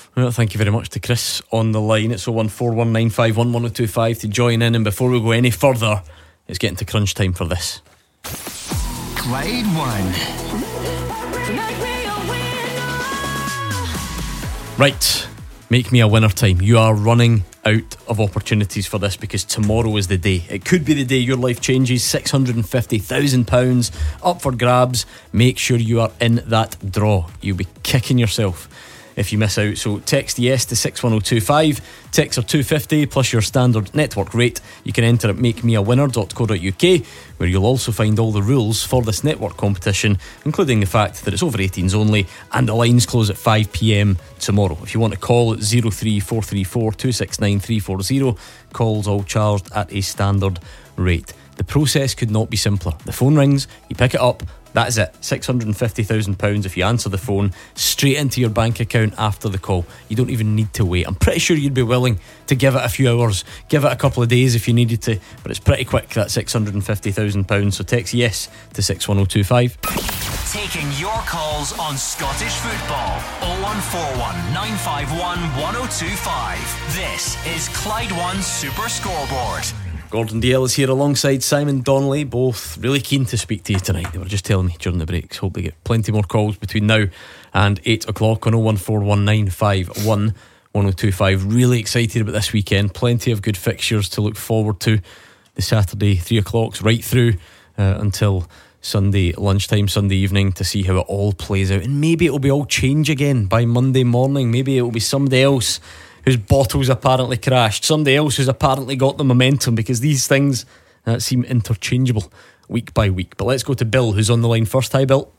Well, thank you very much to Chris on the line. It's oh one four one nine five one one oh two five to join in. And before we go any further, it's getting to crunch time for this. Clyde One. Right, make me a winner time. You are running out of opportunities for this because tomorrow is the day. It could be the day your life changes. six hundred fifty thousand pounds up for grabs. Make sure you are in that draw. You'll be kicking yourself if you miss out. So text yes to six one oh two five. Texts are two fifty plus your standard network rate. You can enter at make me a winner dot co dot uk, where you'll also find all the rules for this network competition, including the fact that it's over eighteens only and the lines close at five p.m. tomorrow. If you want to call, it's oh three four three four two six nine three four oh. Calls all charged at a standard rate. The process could not be simpler. The phone rings, you pick it up, that is it. six hundred fifty thousand pounds if you answer the phone, straight into your bank account after the call. You don't even need to wait. I'm pretty sure you'd be willing to give it a few hours, give it a couple of days if you needed to, but it's pretty quick, that six hundred fifty thousand pounds. So text yes to six one oh two five. Taking your calls on Scottish football. oh one four one nine five one one oh two five. This is Clyde One Super Scoreboard. Gordon Dalziel is here alongside Simon Donnelly, both really keen to speak to you tonight. They were just telling me during the breaks. Hope they get plenty more calls between now and eight o'clock on oh one four one nine five one one oh two five. Really excited about this weekend. Plenty of good fixtures to look forward to. The Saturday three o'clocks right through uh, until Sunday lunchtime, Sunday evening, to see how it all plays out. And maybe it'll be all change again by Monday morning. Maybe it'll be somebody else whose bottle's apparently crashed, somebody else who's apparently got the momentum, because these things uh, seem interchangeable week by week. But let's go to Bill, who's on the line first. Hi, Bill.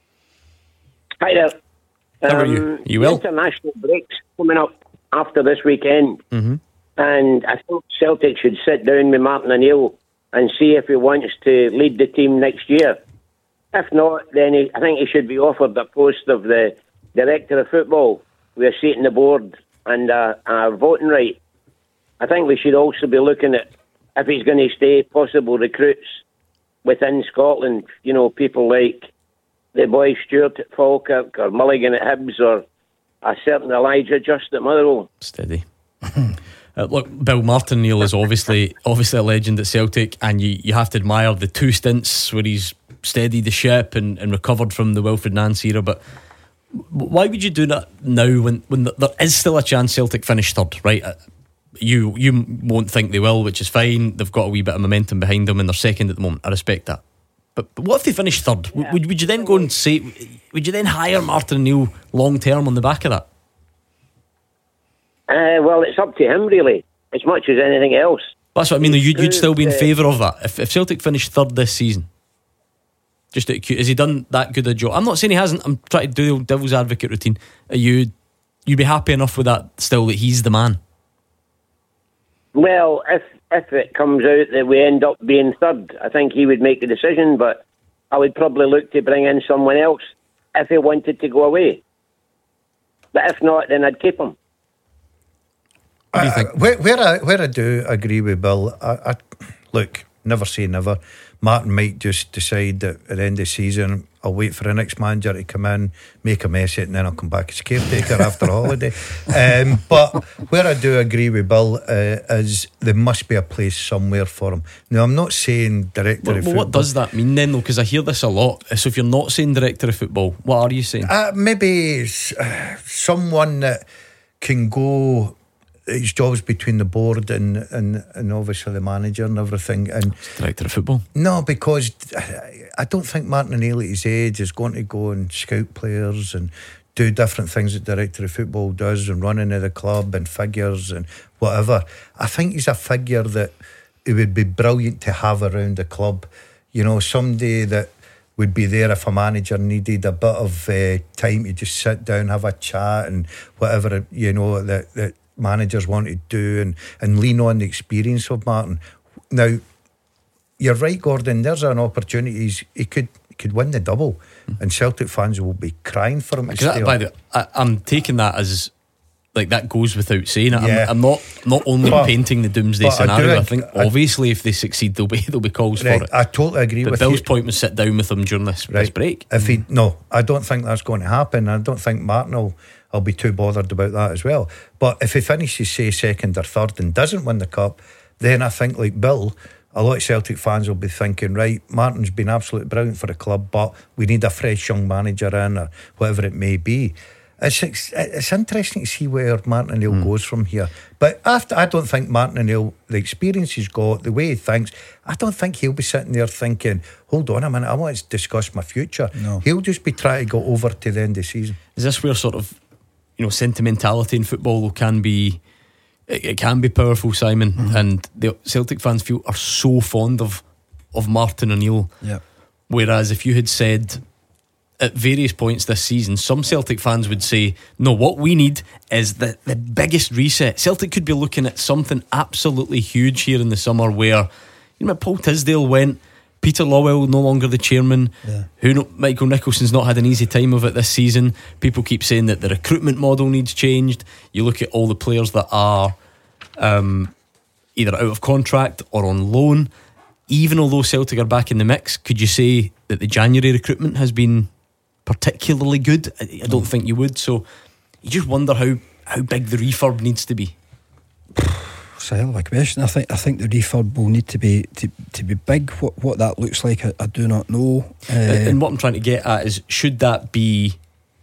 Hi there. How are um, you? Are you well? International breaks coming up after this weekend, mm-hmm. and I think Celtic should sit down with Martin O'Neill and see if he wants to lead the team next year. If not, then he, I think he should be offered the post of the director of football with a seat on the board and a, a voting right. I think we should also be looking at, if he's going to stay, possible recruits within Scotland. You know, people like the boy Stewart at Falkirk or Mulligan at Hibs or a certain Elijah Just at Motherwell. Steady. uh, look, Bill, Martin O'Neill is obviously obviously a legend at Celtic, and you, you have to admire the two stints where he's steadied the ship and, and recovered from the Wilfred Nance era. But why would you do that now when, when there is still a chance Celtic finish third, right? You you won't think they will, which is fine. They've got a wee bit of momentum behind them and they're second at the moment. I respect that. But, but what if they finish third? Yeah. Would, would you then go and say, would you then hire Martin O'Neill long term on the back of that? Uh, well, it's up to him really, as much as anything else. That's what I mean. You'd, you'd still be in favour of that if, if Celtic finished third this season. Just out of cute, has he done that good a job? I'm not saying he hasn't. I'm trying to do the old devil's advocate routine. Are you, you'd be happy enough with that still, that he's the man? Well, if if it comes out that we end up being third, I think he would make the decision. But I would probably look to bring in someone else if he wanted to go away. But if not, then I'd keep him. What do you think? Uh, where, where I where I do agree with Bill, I, I look, never say never. Martin might just decide that at the end of the season I'll wait for the next manager to come in, make a mess of it, and then I'll come back as caretaker after a holiday. Um, but where I do agree with Bill uh, is there must be a place somewhere for him. Now, I'm not saying director well, of well, football. What does that mean then, though? Because I hear this a lot. So if you're not saying director of football, what are you saying? Uh, maybe uh, someone that can go. His job's between the board and, and, and obviously the manager and everything. And director of football? No, because I don't think Martin O'Neill at his age is going to go and scout players and do different things that director of football does and running of the club and figures and whatever. I think he's a figure that it would be brilliant to have around the club. You know, somebody that would be there if a manager needed a bit of uh, time to just sit down, have a chat and whatever, you know, that, that managers want to do and, and lean on the experience of Martin. Now, you're right, Gordon, there's an opportunity. He's, he could he could win the double mm. and Celtic fans will be crying for him to stay that, by the, I, I'm taking that as like that goes without saying it. Yeah. I'm, I'm not not only but, painting the doomsday scenario. I, I think I, obviously if they succeed there'll be there'll be calls right, for it. I totally agree but with Bill's you. point was sit down with him during this, right. this break. If he no, I don't think that's going to happen. I don't think Martin will I'll be too bothered about that as well. But if he finishes, say, second or third and doesn't win the cup, then I think, like Bill, a lot of Celtic fans will be thinking, right, Martin's been absolutely brilliant for the club, but we need a fresh young manager in, or whatever it may be. It's it's, it's interesting to see where Martin O'Neill mm. goes from here. But after, I don't think Martin O'Neill, the experience he's got, the way he thinks, I don't think he'll be sitting there thinking, hold on a minute, I want to discuss my future. No. He'll just be trying to go over to the end of the season. Is this where sort of, you know, sentimentality in football can be, it, it can be powerful, Simon, mm-hmm. and the Celtic fans feel are so fond of of Martin O'Neill. Yeah. Whereas if you had said at various points this season, some Celtic fans would say, no, what we need is the, the biggest reset. Celtic could be looking at something absolutely huge here in the summer where, you know, Paul Tisdale went, Peter Lawwell no longer the chairman, yeah. who no, Michael Nicholson's not had an easy time of it this season. People keep saying that the recruitment model needs changed. You look at all the players that are um, either out of contract or on loan. Even although Celtic are back in the mix, could you say that the January recruitment has been particularly good? I, I don't mm. think you would. So you just wonder how, how big the refurb needs to be. It's a hell of a question. I think I think the refurb will need to be to, to be big. What what that looks like, I, I do not know. Uh, and, and what I'm trying to get at is, should that be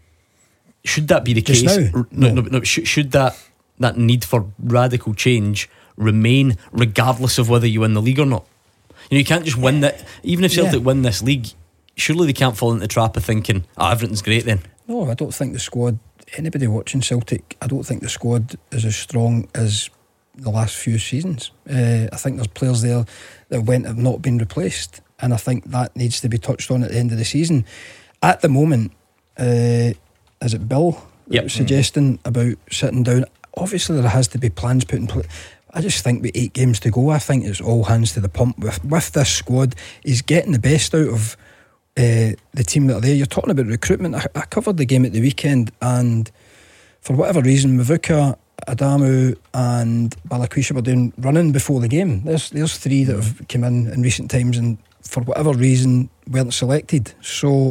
should that be the just case? Now? No, no, no, no. Should, should that that need for radical change remain regardless of whether you win the league or not? You know, you can't just win that. Even if Celtic yeah. win this league, surely they can't fall into the trap of thinking, oh, everything's great then. No, I don't think the squad, anybody watching Celtic, I don't think the squad is as strong as the last few seasons. uh, I think there's players there that went have not been replaced, and I think that needs to be touched on at the end of the season. At the moment, uh, is it Bill yep. was suggesting about sitting down? Obviously there has to be plans put in place. I just think with eight games to go, I think it's all hands to the pump with, with this squad. He's getting the best out of uh, the team that are there. You're talking about recruitment. I, I covered the game at the weekend, and for whatever reason, Mavuka, Adamu and Balakwisha were doing running before the game. There's there's three that have come in in recent times and for whatever reason weren't selected. So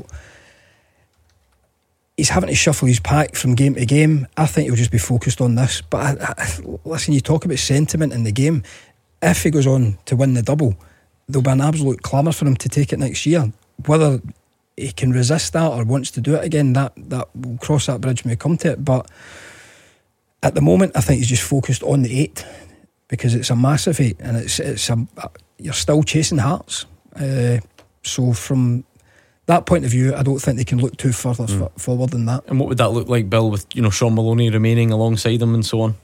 he's having to shuffle his pack from game to game. I think he'll just be focused on this. But I, I, listen, you talk about sentiment in the game. If he goes on to win the double, there'll be an absolute clamour for him to take it next year. Whether he can resist that or wants to do it again, that, that we'll cross that bridge when we come to it. But at the moment, I think he's just focused on the eight because it's a massive eight, and it's it's a, you're still chasing Hearts. Uh, so from that point of view, I don't think they can look too further mm. f- forward than that. And what would that look like, Bill, with, you know, Sean Maloney remaining alongside him and so on?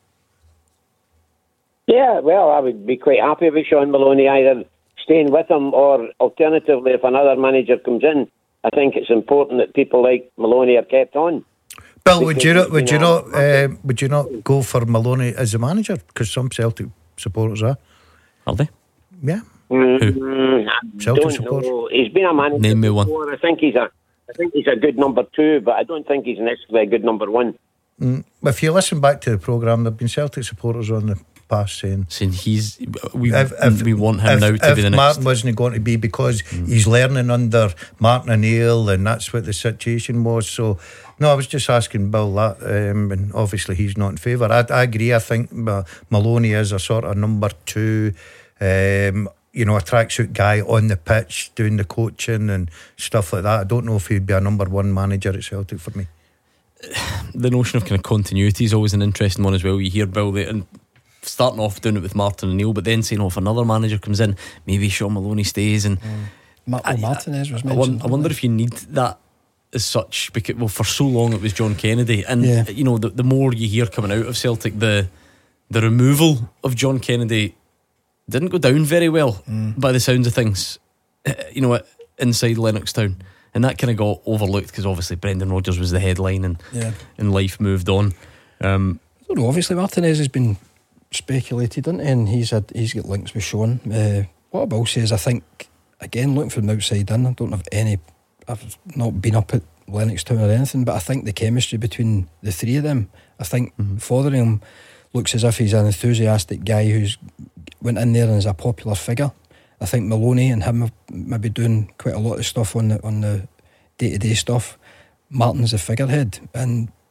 Yeah, well, I would be quite happy with Sean Maloney either staying with him or alternatively, if another manager comes in, I think it's important that people like Maloney are kept on. Bill, would you not would you not uh, would you not go for Maloney as a manager? Because some Celtic supporters are. Are they? Yeah. Mm, I Celtic don't supporters. know. He's been a manager Name me before. one. I think he's a I think he's a good number two, but I don't think he's necessarily a good number one. Mm. If you listen back to the programme, there've been Celtic supporters on the past saying saying he's we if, if, we want him if, now to if be the next. Martin wasn't going to be because mm. he's learning under Martin O'Neill, and that's what the situation was. So no, I was just asking Bill that, um, and obviously he's not in favour. I, I agree. I think Maloney is a sort of number two, um, you know, a tracksuit guy on the pitch doing the coaching and stuff like that. I don't know if he'd be a number one manager at Celtic for me. The notion of kind of continuity is always an interesting one as well. You hear Bill there and starting off doing it with Martin O'Neill, but then saying, oh, if another manager comes in, maybe Sean Maloney stays. And mm. Ma- I, Martinez was I, mentioned. I wonder if you need that as such, because well, for so long it was John Kennedy, and yeah. you know, the, the more you hear coming out of Celtic, the the removal of John Kennedy didn't go down very well mm. by the sounds of things, you know, inside Lennoxtown, and that kind of got overlooked because obviously Brendan Rodgers was the headline, and yeah. and life moved on. Um, I don't know, obviously Martinez has been speculated, isn't he? And he's had he's got links with Sean. Uh, what I will say is, I think again, looking from the outside in, I don't have any. I've not been up at Lennoxtown or anything, but I think the chemistry between the three of them, I think mm-hmm. Fotheringham looks as if he's an enthusiastic guy who's went in there and is a popular figure. I think Maloney and him have maybe doing quite a lot of stuff on the on the day to day stuff. Martin's a figurehead, and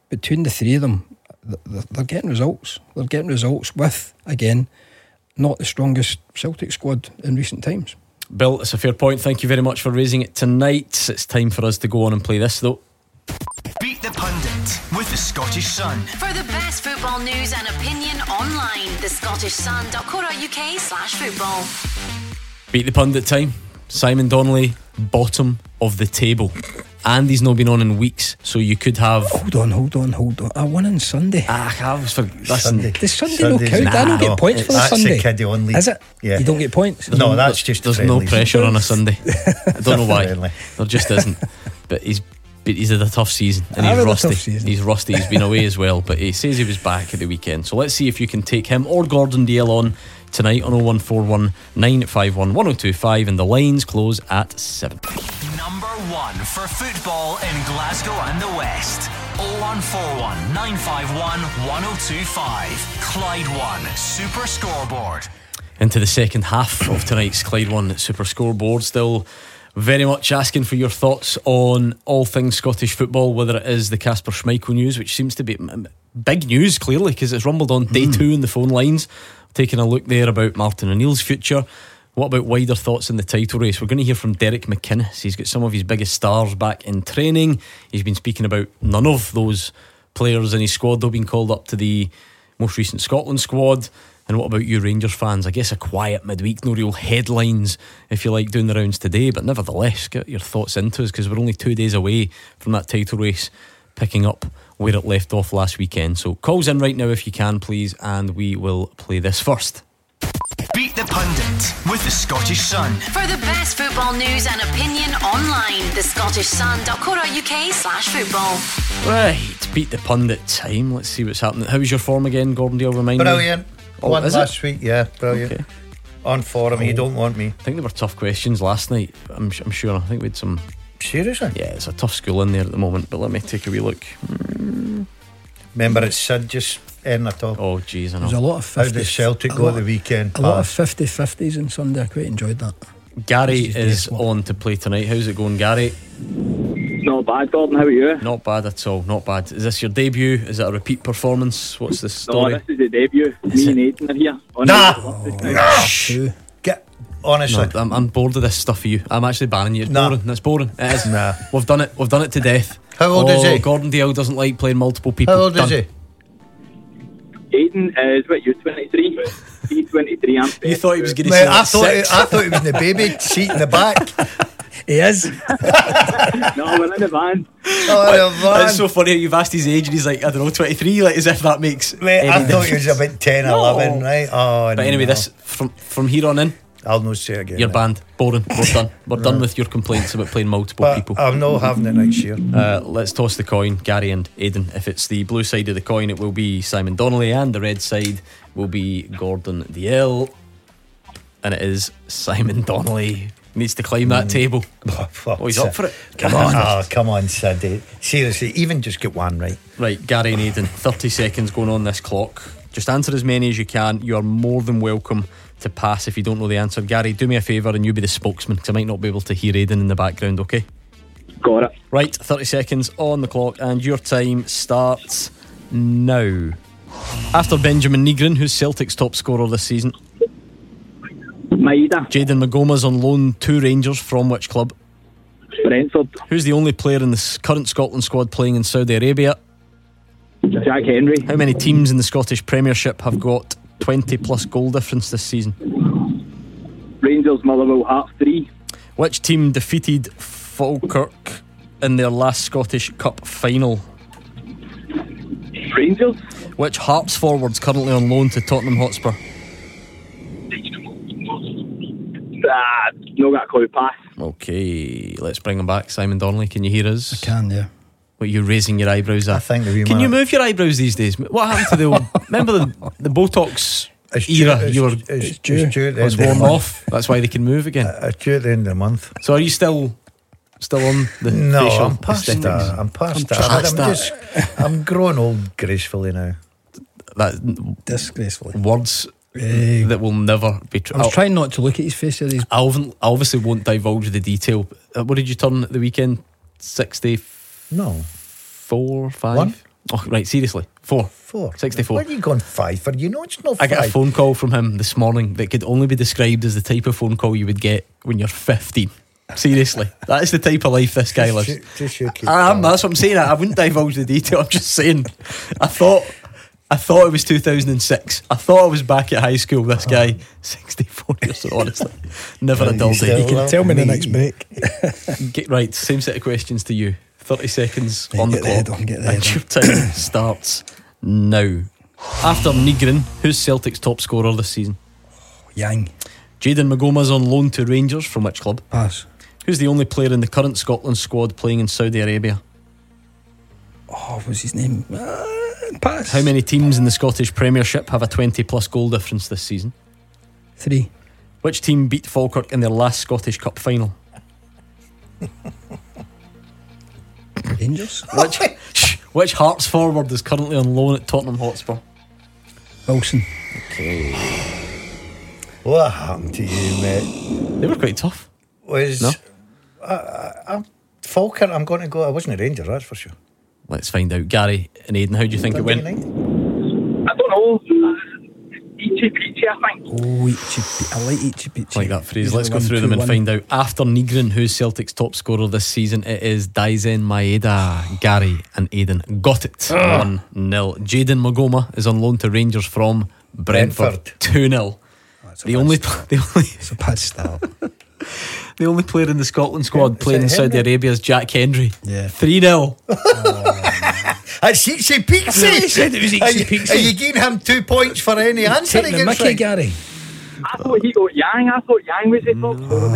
between the three of them, they're, they're getting results. They're getting results with, again, not the strongest Celtic squad in recent times. Bill, it's a fair point. Thank you very much for raising it tonight. It's time for us to go on and play this, though. Beat the Pundit with the Scottish Sun. For the best football news and opinion online, the Scottish Sun dot co dot uk slash football. Beat the Pundit time. Simon Donnelly, bottom of the table. Andy's not been on in weeks, so you could have. Hold on, hold on, hold on. I won on Sunday. Ah, I was for listen. Sunday. Does Sunday Sunday's no count? nah, I don't no. get points for the That's Sunday. a kiddie only. Is it? Yeah. You don't get points? No, that's just There's friendlies. no pressure on a Sunday. I don't know why. Friendly. There just isn't. But he's but he's had a tough season and I've he's had a rusty. tough season. He's rusty. He's been away as well, but he says he was back at the weekend. So let's see if you can take him or Gordon Dale on tonight on oh one four one, nine five one, one oh two five, and the lines close at seven. Number one for football in Glasgow and the West. oh one four one, nine five one, one oh two five. Clyde One Super Scoreboard. Into the second half of tonight's Clyde One Super Scoreboard. Still very much asking for your thoughts on all things Scottish football, whether it is the Kasper Schmeichel news, which seems to be big news clearly because it's rumbled on day mm. two in the phone lines. Taking a look there about Martin O'Neill's future. What about wider thoughts in the title race? We're going to hear from Derek McInnes. He's got some of his biggest stars back in training. He's been speaking about none of those players in his squad though being called up to the most recent Scotland squad. And what about you Rangers fans? I guess a quiet midweek, no real headlines if you like doing the rounds today, but nevertheless get your thoughts into us because we're only two days away from that title race picking up where it left off last weekend. So calls in right now if you can please, and we will play this first. Beat the Pundit with the Scottish Sun. For the best football news and opinion online, the Scottish Sun dot co dot uk slash football. Right, beat the pundit time. Let's see what's happening. How was your form again, Gordon Dale? Remind Brilliant. me. Oh, One is last it? week, yeah, brilliant. Okay. On forum, oh. You don't want me. I think there were tough questions last night. I'm, I'm sure. I think we had some. Seriously? Yeah, it's a tough school in there at the moment. But let me take a wee look. Mm. Remember, it's Sid just ending it all. Oh, jeez, I know. There's a lot of fifties. How did Celtic go at the weekend? A lot of fifty-fifties on Sunday. I quite enjoyed that. Gary is on to play tonight. How's it going, Gary? Not bad, Gordon. How are you? Not bad at all. Not bad. Is this your debut? Is it a repeat performance? What's the story? No, this is the debut. Is Me it? and Aidan are here. Nah, oh, nah. Get honestly. No, I'm, I'm bored of this stuff for you. I'm actually banning you. It's nah. boring. It's boring. It is. Nah. We've done it. We've done it to death. How old oh, is he? Gordon Dale doesn't like playing multiple people. How old Done. is he? Aidan is what, you twenty-three? He's twenty-three. I'm You thought he was going to Mate, say I like thought he, six. I thought he was in the baby seat in the back. He is. No, we're in the van. Oh, the van. It's so funny. You've asked his age and he's like, I don't know, twenty-three. Like as if that makes. Mate, any I thought he difference. was about ten, No. eleven, right? Oh, But anyway, no. this from from here on in, I'll not say again. you're right? banned. Boring. We're done. We're done with your complaints about playing multiple But people. I'm not having it next year. Uh, let's toss the coin, Gary and Aidan. If it's the blue side of the coin, it will be Simon Donnelly, and the red side will be Gordon Dale. And it is Simon Donnelly. Needs to climb that table. Oh, he's up for it. Come on. Oh, come on, Sid. Seriously, even just get one right. Right, Gary and Aidan, thirty seconds going on this clock. Just answer as many as you can. You are more than welcome to pass if you don't know the answer. Gary, do me a favour and you be the spokesman because I might not be able to hear Aidan in the background, okay? Got it. Right, thirty seconds on the clock and your time starts now. After Benjamin Negrin, who's Celtic's top scorer this season? Maida. Jayden Magoma's on loan to Rangers from which club? Brentford. Who's the only player in the s- current Scotland squad playing in Saudi Arabia? Jack Henry. How many teams in the Scottish Premiership have got twenty plus goal difference this season? Rangers, Motherwell, Hearts three. Which team defeated Falkirk in their last Scottish Cup final? Rangers. Which Hearts forward's currently on loan to Tottenham Hotspur? Ah, no got a clue. Pass. Okay, let's bring him back. Simon Donnelly, can you hear us? I can, yeah. What are you raising your eyebrows at? I think the wee Can man- you move your eyebrows these days? What happened to the old, remember the, the Botox It's era? due, it's, you were it's, it's it's due. due at the it was end of the worn month. off. That's why they can move again. Uh, It's due at the end of the month. So are you still still on the No, facial I'm past aesthetics? that. I'm past I'm that. I'm, past that. just, I'm growing old gracefully now. That Disgracefully. words Eh. that will never be true. I was trying not to look at his face here. He's I obv- I obviously won't divulge the detail. Uh, What did you turn at the weekend? sixty-four, No. five? One? Oh, right, seriously. Four. Four. sixty-four. What are you going five for? You know it's not I five. got a phone call from him this morning that could only be described as the type of phone call you would get when you're fifteen. Seriously, that is the type of life this guy lives. Just, just you keep I am, going. that's what I'm saying. I wouldn't divulge the detail. I'm just saying. I thought, I thought it was two thousand six. I thought I was back at high school. This guy, sixty-four years old. Honestly, never a dull day. You can tell me the next break. Get right. Same set of questions to you. Thirty seconds Yeah, on the get the head clock. on, get the And head your time starts now. After Nygren, who's Celtic's top scorer this season? Yang. Jayden Magoma's on loan to Rangers. From which club? Pass. Who's the only player in the current Scotland squad playing in Saudi Arabia? Oh, what's his name? Uh, pass. How many teams in the Scottish Premiership have a twenty plus goal difference this season? Three. Which team beat Falkirk in their last Scottish Cup final? Rangers. Which, which Hearts forward is currently on loan at Tottenham Hotspur? Wilson. Okay. What happened to you, mate? They were quite tough. Was No? I, I, I'm Falkirk. I'm going to go. I wasn't a Ranger, that's for sure. Let's find out. Gary and Aidan, how do you think it went? I don't know. Ichi Peachy, I think. Oh, Ichi, I like Ichi Peachy. Like that phrase. Let's go through them and find out. After Nygren, who's Celtic's top scorer this season, it is Daizen Maeda. Gary and Aidan got it. one nil. Jayden Magoma is on loan to Rangers from Brentford. Brentford. two nil. The only, the only, It's a bad start. the only player in the Scotland squad Yeah, playing in is it Saudi Henry? Arabia is Jack Henry. Yeah. three nil. It's Ichi Peachy. You said it was Ichi Are you- Peachy. Are you giving him two points for any answer Taking he the gets Mickey, right? Gary. I thought he got Yang. I thought Yang was the top scorer.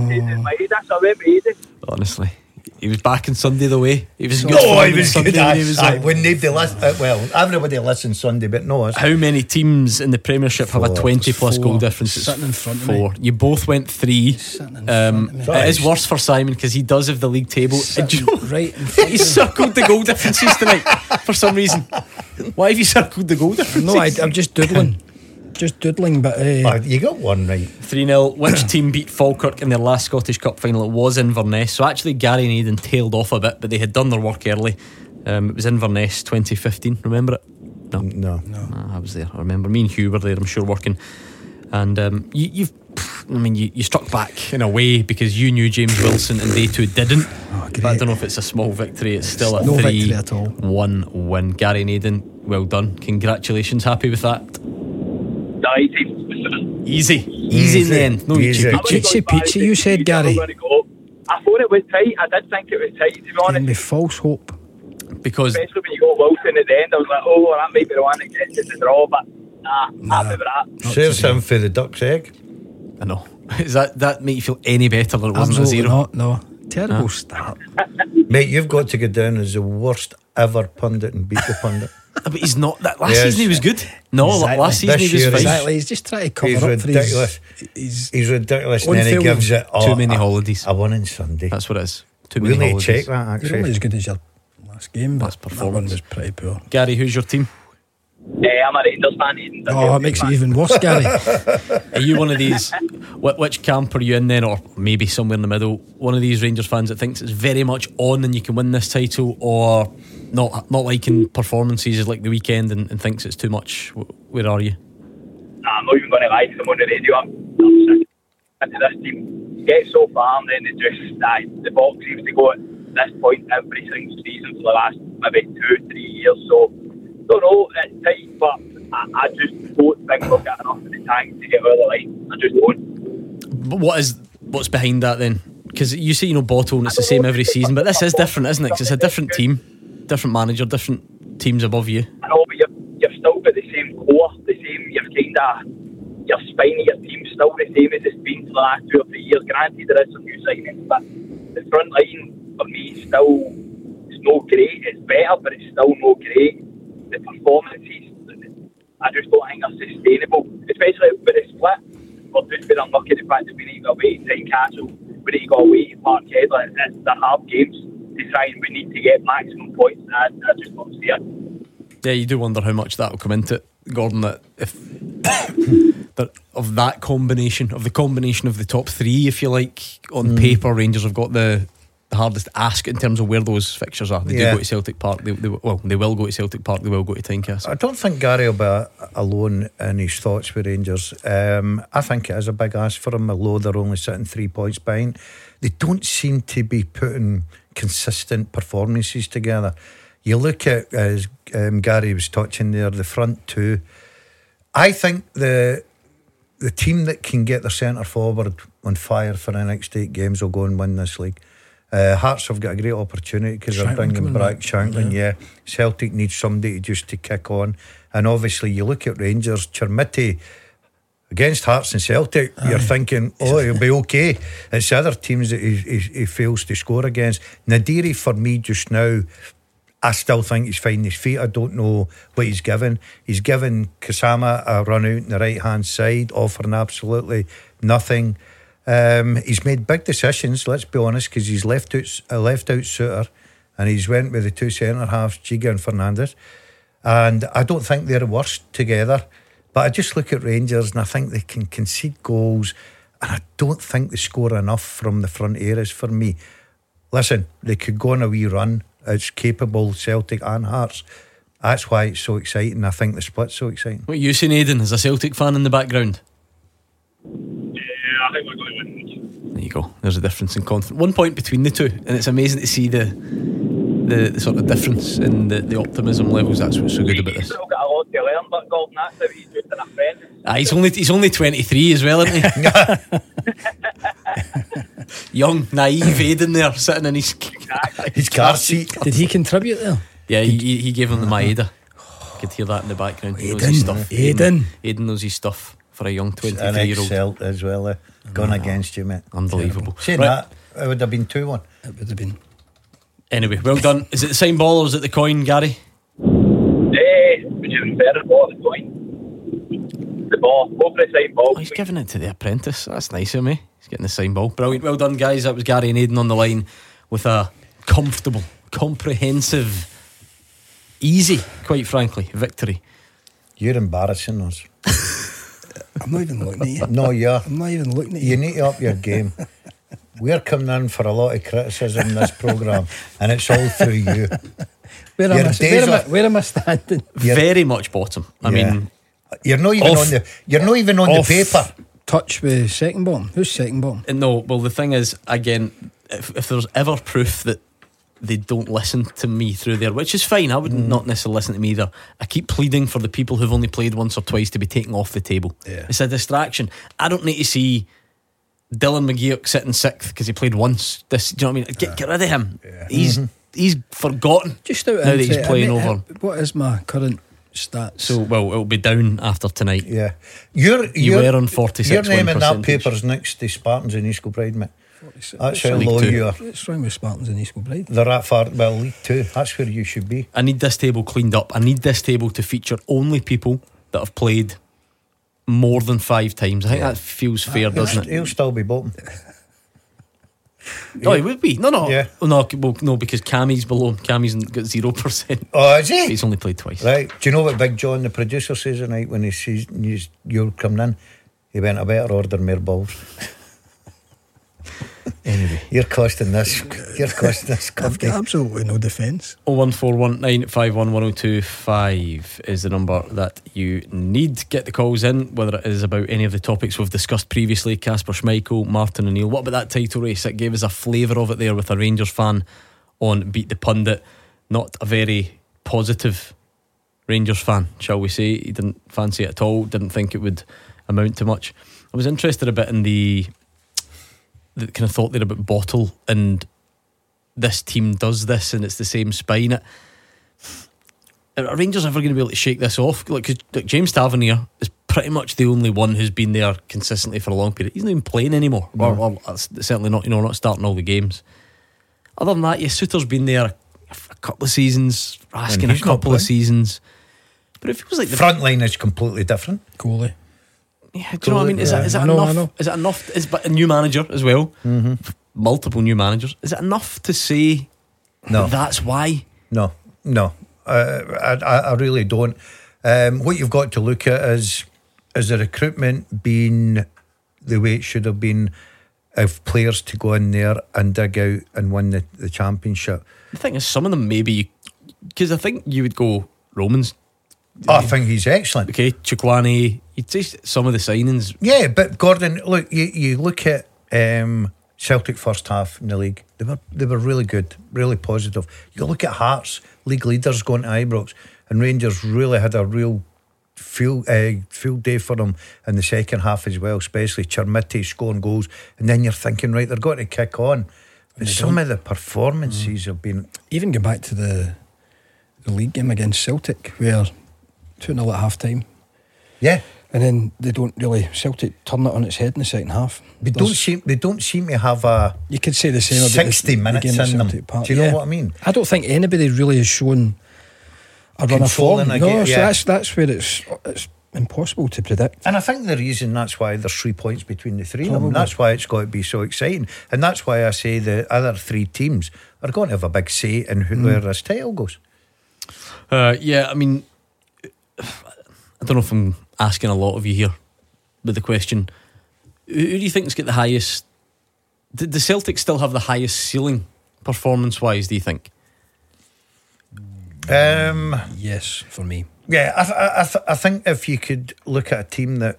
That's a bit easy. Honestly, he was back on Sunday the way. He was in good No, form he on was Sunday good. when Aye, he was aye, up. when they listen, uh, well, everybody listens Sunday, but no us. How many teams in the Premiership have a Four. twenty plus Four. goal difference? It's Sitting in front of four. me. You both went three. Sitting in Um, front of me. it is worse for Simon because he does have the league table. And do you know, Right in front he of me. circled the goal differences tonight for some reason. Why have you circled the goal differences? No, I, I'm just doodling. Just doodling, but uh, Oh, you got one right. three nil. Which team beat Falkirk in their last Scottish Cup final? It was Inverness. So actually Gary and Aidan tailed off a bit, but they had done their work early. Um, it was Inverness twenty fifteen. Remember it? No. No. No, I was there. I remember. Me and Hugh were there, I'm sure, working. And um, you, you've, I mean, you, you struck back in a way because you knew James Wilson and they two didn't. Oh, But I don't know if it's a small victory. It's still a No three victory at all. one win. Gary and Aidan, well done. Congratulations. Happy with that? No, easy. Easy. Easy in the end. No Easy. Ichi Peachy. Ichi Peachy, you said, Gary. I thought it was tight. I did think it was tight, to be honest. Giving me false hope. Because Especially when you got Wilson at the end. I was like, oh, well, that might be the one that gets us the draw, but nah, happy with that. Save some for the duck's egg. I know. Is that that make you feel any better than it wasn't Absolutely a zero? not. No. Terrible No. start. Mate, you've got to go down as the worst ever pundit and beat the pundit. But he's not. That last Yes. season he was good. No, Exactly. last season This he was year fine. he's- Exactly. He's just trying to cover He's up for ridiculous. his. He's He's ridiculous, and then he Unfailed. gives it oh, Too many a- holidays. A one in Sunday. That's what it is. Too We'll many need to holidays. check that you're actually. only as good as your last game, but Last that one performance. was pretty poor. Gary, who's your team? Yeah, I'm a Rangers fan. Aidan's a Oh, Celtic it makes it fan. even worse, Gary. Are you one of these? wh- Which camp are you in then, or maybe somewhere in the middle? One of these Rangers fans that thinks it's very much on and you can win this title, or not not liking performances like the weekend and, and thinks it's too much? Wh- Where are you? Nah, I'm not even going to lie to them on the radio. I'm, I'm sick into this team. Get so far and then it just, uh, the box seems to go at this point every single season for the last maybe two, three years. So, don't know, it's tight, but I, I just don't think we've got enough in the tank to get over the line. I just don't. But what is what's behind that then? Because you say, you know, Bottle and it's the same every season, but this is different, isn't it? 'Cause it's a different team, different manager, different teams above you. I know, but you've, you've still got the same core, the same, you've kind of, your spine of your team's still the same as it's been for the last two or three years. Granted, there is some new signings, but the front line for me is still, it's no great. It's better, but it's still no great. The performances, I just don't think are sustainable, especially with the split. We're just been unlucky at the fact that we need to go away to Tynecastle, we need to go away to Parkhead. Like, it's the hard games to try and we need to get maximum points. I, I just don't see it. Yeah, you do wonder how much that will come into it, Gordon, that if that of that combination, of the combination of the top three, if you like, on Mm. paper, Rangers have got the the hardest ask in terms of where those fixtures are. They Yeah. do go to Celtic Park. They, they well, they will go to Celtic Park. They will go to Tynecastle. I don't think Gary will be alone in his thoughts with Rangers. Um, I think it is a big ask for him, although they're only sitting three points behind. They don't seem to be putting consistent performances together. You look at, as um, Gary was touching there, the front two. I think the the team that can get their centre forward on fire for the next eight games will go and win this league. Uh, Hearts have got a great opportunity because they're Shankland bringing coming back back. Shankland. Yeah. yeah, Celtic needs somebody to just to kick on, and obviously you look at Rangers, Chermiti against Hearts and Celtic. Aye. You're thinking, oh, he'll be okay. It's the other teams that he, he, he fails to score against. Nadiri for me just now, I still think he's finding his feet. I don't know what he's given. He's given Kasama a run out on the right hand side, offering absolutely nothing. Um, he's made big decisions, let's be honest, because he's left out a left out Suter and he's went with the two centre halves, Giga and Fernandes. And I don't think they're worst together. But I just look at Rangers and I think they can concede goals, and I don't think they score enough from the front areas for me. Listen, they could go on a wee run. It's capable, Celtic and Hearts. That's why it's so exciting. I think the split's so exciting. What are you saying, Aidan, as a Celtic fan in the background? Yeah, I think we're going to win. There you go. There's a difference in confidence. One point between the two, and it's amazing to see the the, the sort of difference in the, the optimism levels. That's what's so good about this. He's still got a lot to learn, but Gordon, that's how he's just an apprentice. Ah, he's only he's only twenty-three as well, isn't he? Young, naive Aidan there sitting in his his car seat. Did he contribute there? Yeah, he, he gave him the Maeda. You could hear that in the background. He knows Aidan, his stuff. Aidan. Aidan knows his stuff for a young An twenty-three year old. ex-Celt as well. Uh, gone against you, mate. Unbelievable. Saying Right. that, it would have been two one. It would have been. Anyway, well done. Is it the same ball or is it the coin, Gary? Eh, would you even better ball the coin? The ball, go for the same ball. Oh, he's giving it to the apprentice. That's nice of me. He's getting the same ball. Brilliant. Well done, guys. That was Gary and Aidan on the line with a comfortable, comprehensive, easy, quite frankly, victory. You're embarrassing us. I'm not even looking at you. No, yeah. I'm not even looking at you. You need to up your game. We're coming in for a lot of criticism in this programme, and it's all through you. Where am, Your I, days where, am I, are- where am I standing? You're- Very much bottom. I Yeah. mean, You're not even Off- on the. You're not even on Off the paper. Touch with second bottom. Who's second bottom? no, well, the thing is, again, if, if there's ever proof that they don't listen to me through there, which is fine, I would Mm. not necessarily listen to me either. I keep pleading for the people who've only played once or twice to be taken off the table. Yeah. It's a distraction. I don't need to see Dylan McGeoch sitting sixth because he played once. This, do you know what I mean? Get, get rid of him. He's Mm-hmm. he's forgotten Just out of now that he's interest, playing I mean, over. uh, What is my current stats? So, well, it'll be down after tonight. Yeah, you're. You you're, were on forty-six Your name win in that percentage. paper's next to Spartans in East Kilbride, mate. forty-six. That's how League low two. you are. What's wrong with Spartans in East Kilbride? They're that far. Well, League Two. That's where you should be. I need this table cleaned up. I need this table to feature only people that have played more than five times. I think that feels fair, doesn't it? He'll still be bottom. Oh, he would be. No, no. Yeah. Oh, no, well, no, because Cammy's below him. Cammy's got zero percent. Oh, is he? He's only played twice. Right. Do you know what Big John, the producer, says tonight when he sees you- you're coming in? He went, I better order more balls. Anyway, You're costing this. You're costing this I've company. got absolutely no defence. oh one four one nine five one one oh two five is the number that you need. Get the calls in, whether it is about any of the topics we've discussed previously. Casper Schmeichel, Martin O'Neill. What about that title race? It gave us a flavour of it there with a Rangers fan on Beat the Pundit. Not a very positive Rangers fan, shall we say. He didn't fancy it at all. Didn't think it would amount to much. I was interested a bit in the the kind of thought there about Bottle and this team does this and it's the same spine. Are Rangers ever going to be able to shake this off? Like, 'cause, like James Tavernier is pretty much the only one who's been there consistently for a long period. He's not even playing anymore, No. or, or uh, certainly not. You know, not starting all the games. Other than that, yeah, Suter's been there a, a couple of seasons, Raskin a he's not couple of playing. seasons. But it feels like the Front line is completely different. Goalie. Yeah, do you know what I mean? Is Yeah, that, is that I know, I enough? know. Is that enough? Is but a new manager as well? Mm-hmm. Multiple new managers. Is it enough to say No. that's why? No, no, uh, I, I, I really don't. Um, what you've got to look at is is the recruitment being the way it should have been. of players to go in there and dig out and win the, the championship. The thing is, some of them maybe, because I think you would go Romans. Oh, I think he's excellent. Okay, Chukwueze, you'd say some of the signings. Yeah, but Gordon, look, you, you look at um, Celtic first half in the league. They were they were really good, really positive. You look at Hearts, league leaders going to Ibrox, and Rangers really had a real field uh, field day for them in the second half as well, especially Chermiti scoring goals, and then you're thinking, right, they're going to kick on. But some don't. of the performances mm. have been, even go back to the the league game against Celtic, where two nil at half time. Yeah. And then they don't really, Celtic turn it on its head in the second half. They There's, don't seem they don't seem to have a, you could say the same about sixty the, minutes the in them. Park. Do you yeah. know what I mean? I don't think anybody really has shown a run of form. No, game, so yeah. that's that's where it's it's impossible to predict. And I think the reason that's why there's three points between the three of them. That's why it's got to be so exciting. And that's why I say the other three teams are going to have a big say in who, mm. where this title goes. Uh, yeah, I mean, I don't know if I'm asking a lot of you here with the question. Who, who do you think's got the highest? Did the Celtic still have the highest ceiling performance-wise, do you think? Um, yes, for me. Yeah, I, th- I, th- I think if you could look at a team that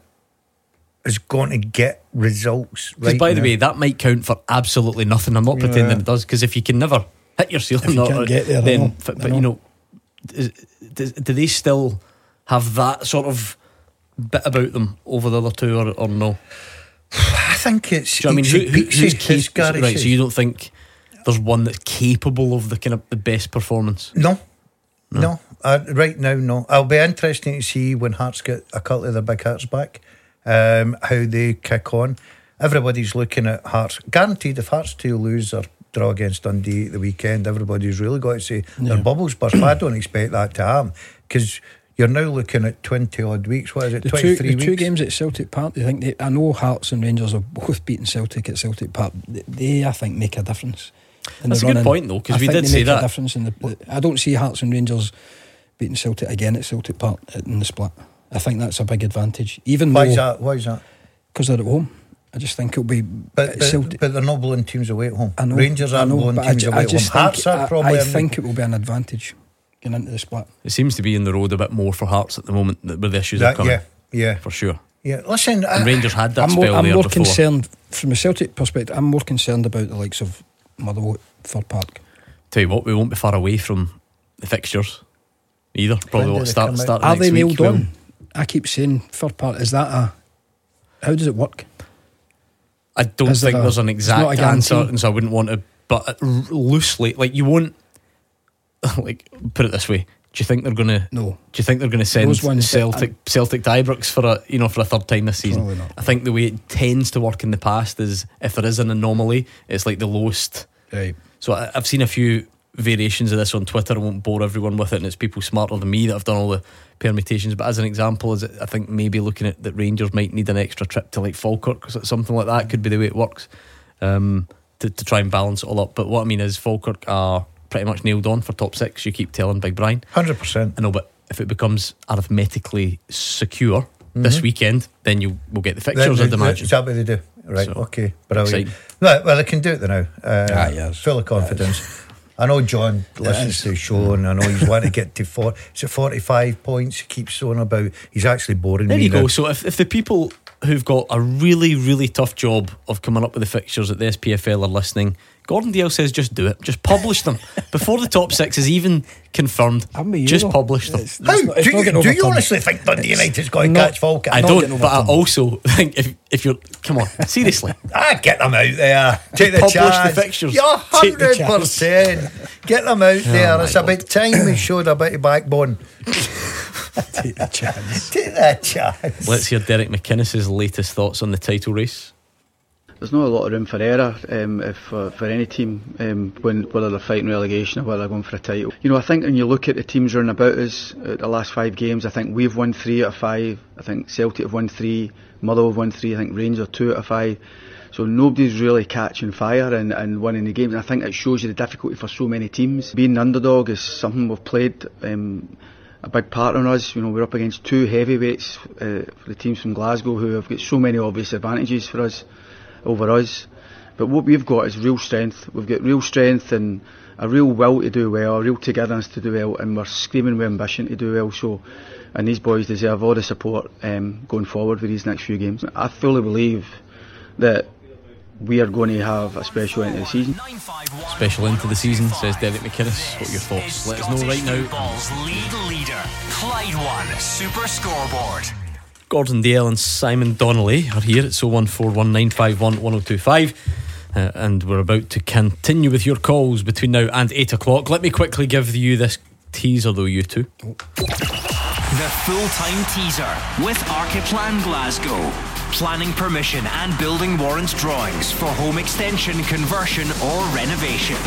is going to get results right. Because by now, the way, that might count for absolutely nothing. I'm not Yeah. pretending it does, because if you can never hit your ceiling, If you not, can't get there, I then know, f- I but know. you know, is, do, do they still have that sort of bit about them over the other two, or, or no? I think it's. Do you know what I mean, who, who, who's capable? Right, says. so you don't think there's one that's capable of the kind of the best performance? No, no. no. Uh, right now, no. I'll be interesting to see when Hearts get a couple of their big Hearts back, um, how they kick on. Everybody's looking at Hearts. Guaranteed, if Hearts two lose or draw against Dundee at the weekend, everybody's really got to say Yeah. their bubbles burst. But I don't expect that to happen, because you're now looking at twenty odd weeks. What is it? The, two, twenty-three the weeks. two games at Celtic Park, I think they, I know Hearts and Rangers have both beaten Celtic at Celtic Park. They, I think, make a difference. in That's the a good running. point, though, because I we think did they say make that. A difference in the, the, I don't see Hearts and Rangers beating Celtic again at Celtic Park in the split. I think that's a big advantage. Even Why though, is that? Why is that? Because they're at home. I just think it'll be. But, but, Celtic. but they're not blowing teams away at home. I know, Rangers I aren't know, blowing but teams I, away I at home. just Hearts think, are I, probably. I in the- think it will be an advantage getting into the split. It seems to be in the road a bit more for Hearts at the moment, that where the issues that, are coming. yeah, yeah, for sure. yeah. Listen, And I, Rangers had that I'm spell more, I'm there more before. concerned from a Celtic perspective. I'm more concerned about the likes of Motherwell, Fir Park. Tell you what, we won't be far away from the fixtures either. Probably When do what they start come out? start Are next they week. nailed Well, on? I keep saying Fir Park. Is that a? How does it work? I don't Is there think a- there's an it's not a exact guarantee? answer, and so I wouldn't want to. But uh, r- loosely, like you won't. Like, put it this way: do you think they're gonna? No. Do you think they're gonna send Those ones that- Celtic Celtic to Ibrox for a you know for a third time this season? Probably not. I think the way it tends to work in the past is if there is an anomaly, it's like the lowest. Right. So I, I've seen a few variations of this on Twitter. I won't bore everyone with it, and it's people smarter than me that have done all the permutations. But as an example, is it, I think maybe looking at that Rangers might need an extra trip to like Falkirk, something like that could be the way it works, um, to, to try and balance it all up. But what I mean is Falkirk are pretty much nailed on for top six. You keep telling Big Brian. Hundred percent. I know, but if it becomes arithmetically secure mm-hmm. this weekend, then you will get the fixtures, I'd imagine. Is that what they do? Right, So, okay, brilliant. exciting. Right, well, they can do it now. Uh, Ah, yes. Full of confidence. I know John listens to the show, and I know he's wanting to get to four. Is it forty-five points? He keeps saying about. He's actually boring There me you now. go. So if, if the people who've got a really, really tough job of coming up with the fixtures at the S P F L are listening, Gordon Dale says just do it. Just publish them. Before the top six is even confirmed, I'm with you, just though. publish them. It's- How it's not- it's do not you, getting do you overturned. honestly think Dundee United's going to not- catch Falkirk? I not don't, getting but I overturned. also think if if you're, come on, seriously, Ah, get them out there. Take the Publish the chance. fixtures. Yeah, Take the hundred percent. Get them out there. It's my about time we showed a bit of backbone. Take the chance. Take that chance. let's hear Derek McInnes's latest thoughts on the title race. There's not a lot of room for error um, if, uh, for any team um, when whether they're fighting relegation or whether they're going for a title. You know, I think when you look at the teams running about us uh, the last five games, I think we've won three out of five. I think Celtic have won three, Motherwell have won three. I think Rangers two out of five. So nobody's really catching fire and, and winning the games. And I think it shows you the difficulty for so many teams. Being an underdog is something we've played um, a big part on us. You know, we're up against two heavyweights uh, for the teams from Glasgow who have got so many obvious advantages for us. over us. But what we've got is real strength. We've got real strength and a real will to do well, a real togetherness to do well, and we're screaming with ambition to do well. So, and these boys deserve all the support um, going forward with these next few games. I fully believe that we are going to have a special end of the season. Special end to the season, says Derek McInnes. What are your thoughts? Let us know right now. Football's league leader, Clyde One Super Scoreboard. Gordon Dale and Simon Donnelly are here. It's oh one four one nine five one one oh two five. Uh, and we're about to continue with your calls between now and eight o'clock. Let me quickly give you this teaser though, you two. The full-time teaser with Archiplan Glasgow. Planning permission and building warrant drawings for home extension, conversion or renovation.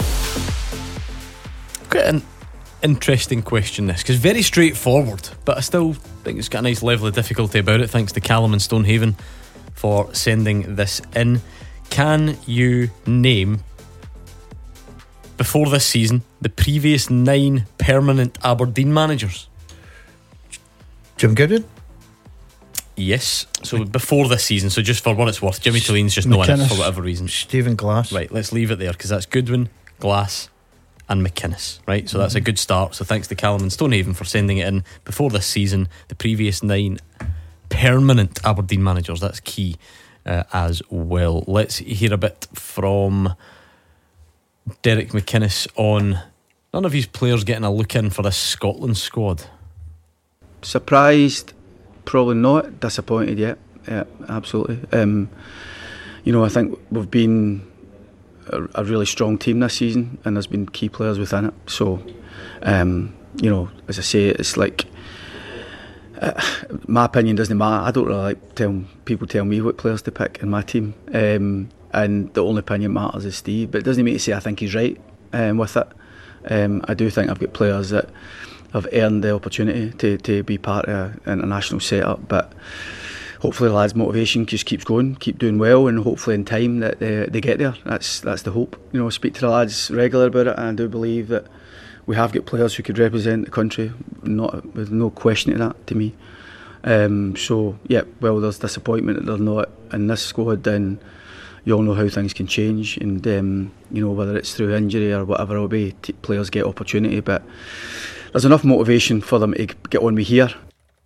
Quite an interesting question this, because very straightforward, but I still think it's got a nice level of difficulty about it. Thanks to Callum and Stonehaven for sending this in. Can you name, before this season, the previous nine permanent Aberdeen managers? Jim Goodwin? Yes. So before this season, so just for what it's worth, Jimmy Tillene's just not in it for whatever reason. Stephen Glass. Right, let's leave it there, because that's Goodwin, Glass and McInnes. Right, so that's a good start. So thanks to Callum and Stonehaven for sending it in. Before this season, the previous nine permanent Aberdeen managers. That's key. Uh, as well. Let's hear a bit from Derek McInnes on none of his players getting a look in for this Scotland squad. Surprised, probably not. Disappointed yet. Yeah, absolutely. Um, you know, I think we've been a, a really strong team this season, and there's been key players within it. So, um, you know, as I say, it's like Uh, my opinion doesn't matter. I don't really like tell people tell me what players to pick in my team, um, and the only opinion matters is Steve. But it doesn't mean to say I think he's right um, with it. Um, I do think I've got players that have earned the opportunity to, to be part of an international setup. But hopefully the lads' motivation just keeps going, keep doing well, and hopefully in time that they, they get there. That's that's the hope. You know, I speak to the lads regularly about it, and I do believe that we have got players who could represent the country, not with no question to that to me. Um, so yeah, well, there's disappointment that they're not in this squad, and you all know how things can change, and um, you know, whether it's through injury or whatever it'll be, t- players get opportunity, but there's enough motivation for them to get on with here.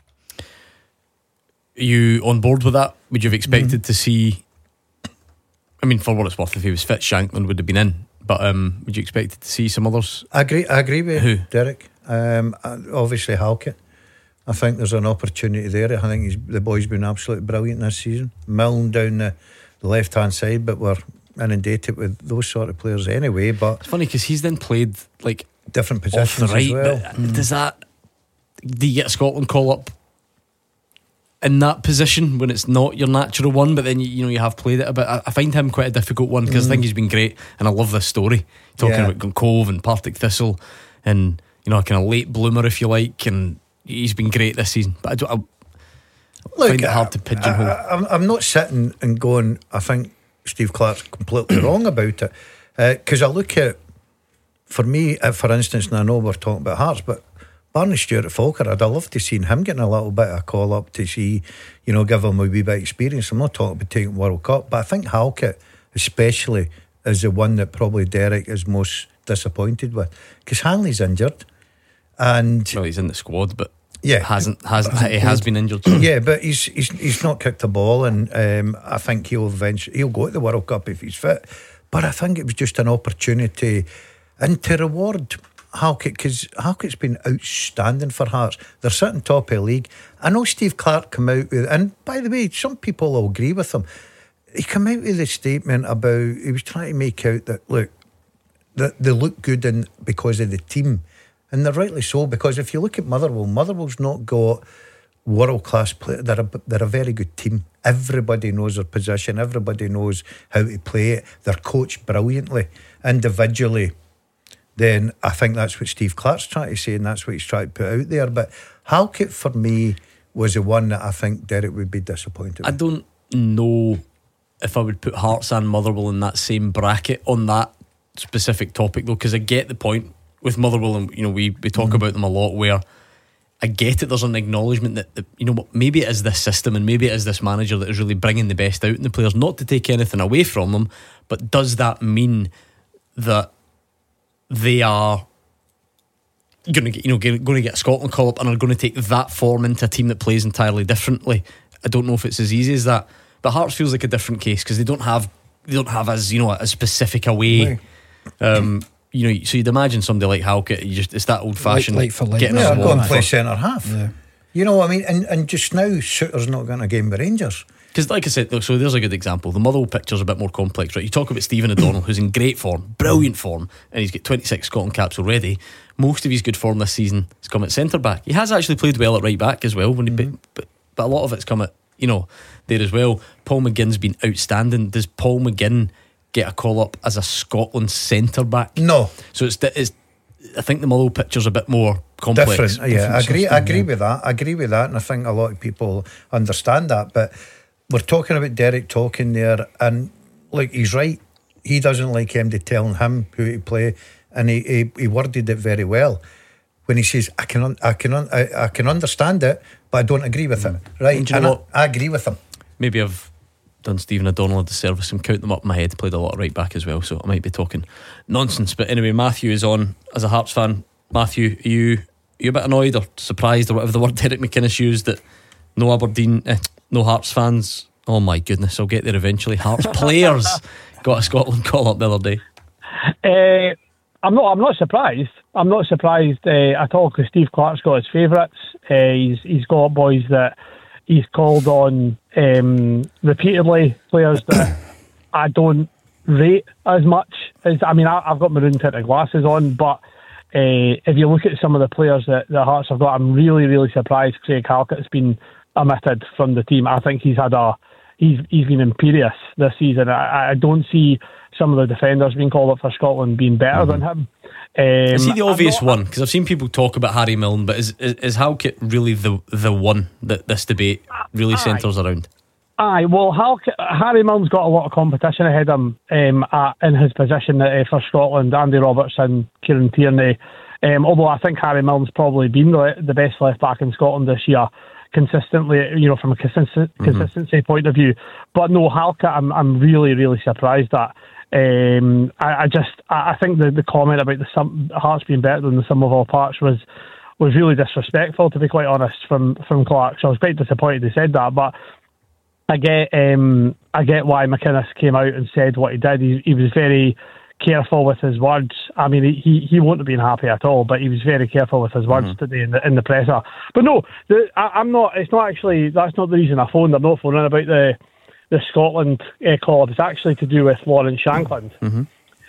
Are you on board with that? Would you have expected Mm-hmm. to see, I mean, for what it's worth, if he was fit, Shankland would have been in, but um, would you expect to see some others? I agree, I agree with Who? Derek. Um, obviously Halkett. I think there's an opportunity there. I think he's, the boy's been absolutely brilliant this season. Milne down the, the left hand side, but we're inundated with those sort of players anyway. But it's funny because he's then played like different off positions the right. as well. But mm. does that? Do you get a Scotland call up in that position when it's not your natural one? But then you, you know you have played it a bit. I, I find him quite a difficult one because mm. I think he's been great, and I love this story talking yeah. about Cove and Partick Thistle, and you know a kind of late bloomer if you like, and he's been great this season. But I, don't, I Look, find it hard to pigeonhole. I, I, I'm, I'm not sitting and going, I think Steve Clarke's completely wrong about it, because uh, I look at, for me, uh, for instance, and I know we're talking about Hearts, but Barney Stewart at Falkirk, I'd have loved to seen him getting a little bit of a call up to see, you know, give him a wee bit of experience. I'm not talking about taking World Cup, but I think Halkett especially is the one that probably Derek is most disappointed with, because Hanley's injured, and well, he's in the squad, but yeah, hasn't hasn't he has been injured. So. Yeah, but he's he's he's not kicked a ball, and um, I think he'll eventually he'll go to the World Cup if he's fit. But I think it was just an opportunity, and to reward Halkett, because Halkett's been outstanding for Hearts. They're sitting top of the league. I know Steve Clarke come out with, and by the way, some people will agree with him. He came out with a statement about, he was trying to make out that look, that they look good in because of the team. And they're rightly so, because if you look at Motherwell, Motherwell's not got world-class players. They're a, they're a very good team. Everybody knows their position. Everybody knows how to play it. They're coached brilliantly. Individually, then I think that's what Steve Clarke's trying to say, and that's what he's trying to put out there. But Halkett, for me, was the one that I think Derek would be disappointed I with. don't know if I would put Hearts and Motherwell in that same bracket on that specific topic, though, because I get the point with Motherwell, and you know we, we talk mm. about them a lot, where I get it, there's an acknowledgement that, that you know what, maybe it is this system and maybe it is this manager that is really bringing the best out in the players, not to take anything away from them, but does that mean that they are going to get, you know, going to get a Scotland call up and are going to take that form into a team that plays entirely differently? I don't know if it's as easy as that, but Hearts feels like a different case because they don't have they don't have as, you know, a specific away. Um, you know, so you'd imagine somebody like Halkett, you just it's that old fashioned like, like for like. Yeah, go and play centre half. Yeah. You know what I mean? And and just now, Souttar's not going to game with Rangers. Because, like I said, look, so there's a good example. The Motherwell picture's a bit more complex, right? You talk about Stephen O'Donnell, who's in great form, brilliant form, and he's got twenty-six Scotland caps already. Most of his good form this season has come at centre back. He has actually played well at right back as well, when he, mm-hmm. but, but but a lot of it's come at, you know, there as well. Paul McGinn's been outstanding. Does Paul McGinn get a call up as a Scotland centre back? No. So it's, it's I think the Motherwell picture's a bit more complex. Different, yeah. Different I agree. system, I agree yeah. with that. I agree with that, and I think a lot of people understand that. But we're talking about Derek talking there, and like he's right. He doesn't like M D telling him who to play, and he, he, he worded it very well when he says, "I can, un- I can, un- I, I can understand it, but I don't agree with mm. it." Right? And, you and know I, what? I agree with him. Maybe I've done Stephen O'Donnell a disservice. I'm counting them up in my head. Played a lot of right back as well, so I might be talking nonsense. But anyway, Matthew is on as a Hearts fan. Matthew, are you are you a bit annoyed or surprised or whatever the word Derek McInnes used that no Aberdeen, eh, no Hearts fans? Oh my goodness, I'll get there eventually. Hearts players got a Scotland call up the other day. Uh, I'm not. I'm not surprised. I'm not surprised uh, at all because Steve Clarke's got his favourites. Uh, he's he's got boys that he's called on um, repeatedly. Players that I don't rate as much as. I mean, I, I've got maroon tinted glasses on, but uh, if you look at some of the players that the Hearts have got, I'm really really surprised. Craig Halkett has been omitted from the team. I think he's had a he's he's been imperious this season. I, I don't see some of the defenders being called up for Scotland being better mm-hmm. than him. Um, is he the obvious not, one? Because I've seen people talk about Harry Milne, but is is, is Halkett really the the one that this debate really centres around? Aye, well, Halkett, Harry Milne's got a lot of competition ahead of him um, at, in his position uh, for Scotland. Andy Robertson, Kieran Tierney. Um, although I think Harry Milne's probably been the, the best left back in Scotland this year, consistently, you know, from a consist- consistency mm-hmm. point of view. But no, Halkett, I'm I'm really really surprised at. Um, I, I just I, I think the, the comment about the sum, Hearts being better than the sum of all parts was was really disrespectful, to be quite honest, from from Clarke. So I was quite disappointed he said that, but I get um, I get why McInnes came out and said what he did. He, he was very careful with his words. I mean, he he wouldn't have been happy at all, but he was very careful with his words mm-hmm. today in the in the presser. But no, the, I, I'm not. It's not actually. That's not the reason I phoned. I'm not phoning about the the Scotland uh, call. It's actually to do with Lawrence Shankland. Mm-hmm.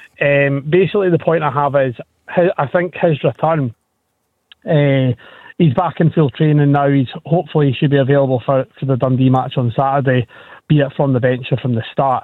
Um, basically, the point I have is, his, I think his return. Uh, he's back in full training now. He's hopefully he should be available for, for the Dundee match on Saturday, be it from the bench or from the start.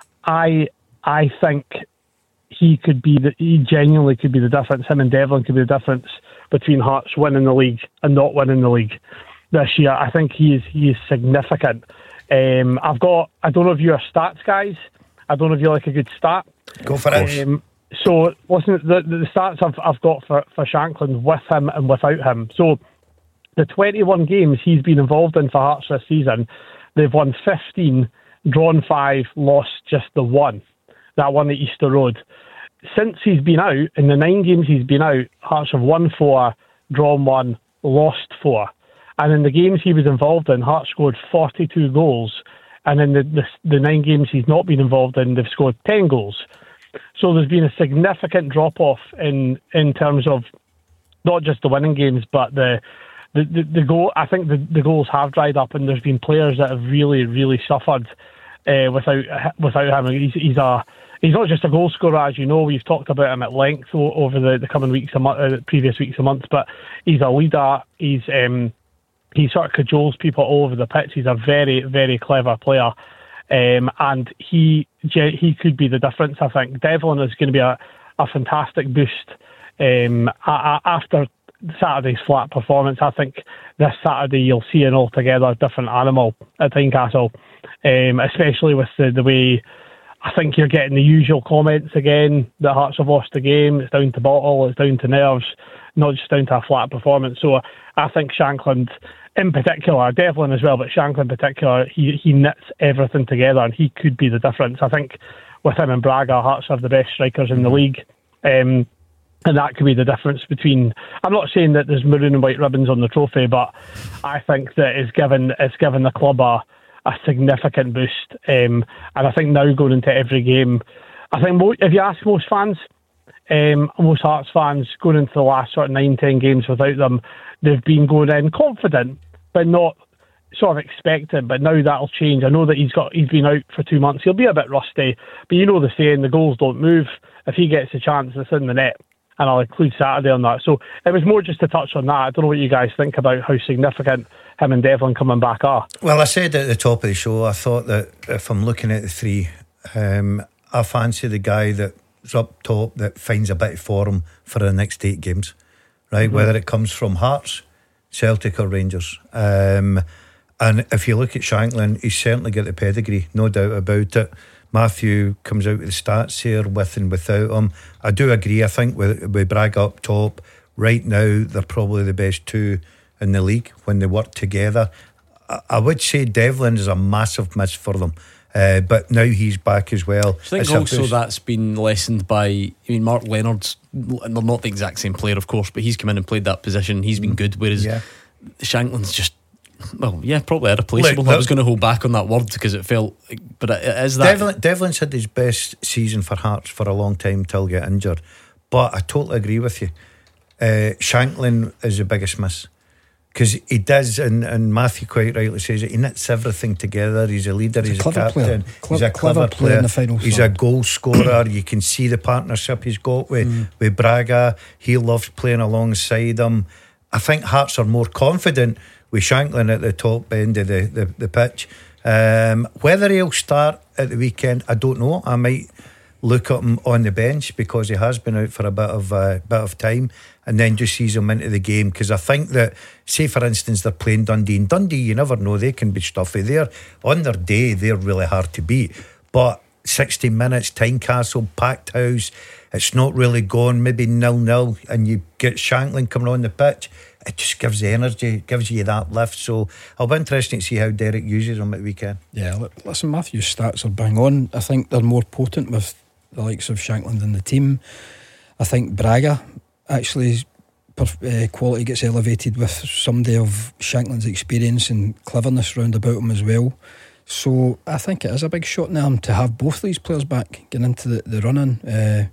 I I think he could be the he genuinely could be the difference. Him and Devlin could be the difference between Hearts winning the league and not winning the league this year. I think he is he is significant. Um, I've got. I don't know if you're stats guys. I don't know if you like a good stat. Go for it. Um, so listen, the, the stats I've I've got for, for Shankland with him and without him. So the twenty-one games he's been involved in for Hearts this season, they've won fifteen, drawn five, lost just the one. That one at Easter Road. Since he's been out, in the nine games he's been out, Hearts have won four, drawn one, lost four. And in the games he was involved in, Hearts scored forty-two goals. And in the, the the nine games he's not been involved in, they've scored ten goals. So there's been a significant drop-off in, in terms of not just the winning games, but the the, the, the goal. I think the, the goals have dried up, and there's been players that have really, really suffered uh, without without him. He's, he's a He's not just a goal scorer, as you know. We've talked about him at length over the, the coming weeks, and uh, previous weeks and months. But he's a leader. He's um, he sort of cajoles people all over the pitch. He's a very, very clever player, um, and he he could be the difference. I think Devlin is going to be a, a fantastic boost um, after Saturday's flat performance. I think this Saturday you'll see an altogether different animal at Tynecastle, um, especially with the, the way I think you're getting the usual comments again that Hearts have lost the game. It's down to bottle, it's down to nerves, not just down to a flat performance. So I think Shankland in particular, Devlin as well, but Shankland in particular, he, he knits everything together and he could be the difference. I think with him and Braga, Hearts have the best strikers in the league. Um, and that could be the difference between... I'm not saying that there's maroon and white ribbons on the trophy, but I think that it's given, it's given the club a, a significant boost. Um, and I think now going into every game, I think mo- if you ask most fans, um, most Hearts fans, going into the last sort of nine, ten games without them, they've been going in confident, but not sort of expecting. But now that'll change. I know that he's got he's been out for two months. He'll be a bit rusty, but you know the saying, the goals don't move. If he gets a chance, it's in the net. And I'll include Saturday on that. So it was more just to touch on that. I don't know what you guys think about how significant him and Devlin coming back are. Well, I said at the top of the show, I thought that if I'm looking at the three, um, I fancy the guy that's up top that finds a bit of form for the next eight games, right? Mm-hmm. Whether it comes from Hearts, Celtic or Rangers. Um, and if you look at Shankland, he's certainly got the pedigree, no doubt about it. Matthew comes out with the stats here with and without him. I do agree. I think with, with Braga up top right now, they're probably the best two in the league when they work together. I, I would say Devlin is a massive miss for them, uh, but now he's back as well. I think it's also that's been lessened by, I mean, Mark Leonard's, they're not the exact same player, of course, but he's come in and played that position. He's been good, whereas yeah. Shankland's just, well, yeah, probably irreplaceable. Look, I was going to hold back on that word because it felt, but it is that. Devlin, Devlin's had his best season for Hearts for a long time till he got injured, but I totally agree with you. Uh, Shankland is the biggest miss because he does, and, and Matthew quite rightly says it, he knits everything together. He's a leader, he's, he's a, a captain, Cle- he's a clever, clever player, in the final he's side. a goal scorer. You can see the partnership he's got with, mm. with Braga. He loves playing alongside him. I think Hearts are more confident with Shankland at the top end of the, the, the pitch. Um, whether he'll start at the weekend, I don't know. I might look at him on the bench because he has been out for a bit of uh, bit of time, and then just sees him into the game. Because I think that, say for instance, they're playing Dundee, and Dundee, you never know, they can be stuffy. They're on their day, they're really hard to beat. But sixty minutes, Tynecastle, packed house, it's not really gone, maybe nil nil, and you get Shankland coming on the pitch. It just gives the energy, gives you that lift. So it'll be interesting to see how Derek uses them at the weekend. Yeah, listen, Matthew's stats are bang on. I think they're more potent with the likes of Shankland in the team. I think Braga actually uh, quality gets elevated with somebody of Shankland's experience and cleverness round about him as well. So I think it is a big shot in the arm to have both these players back, getting into the, the running. Uh,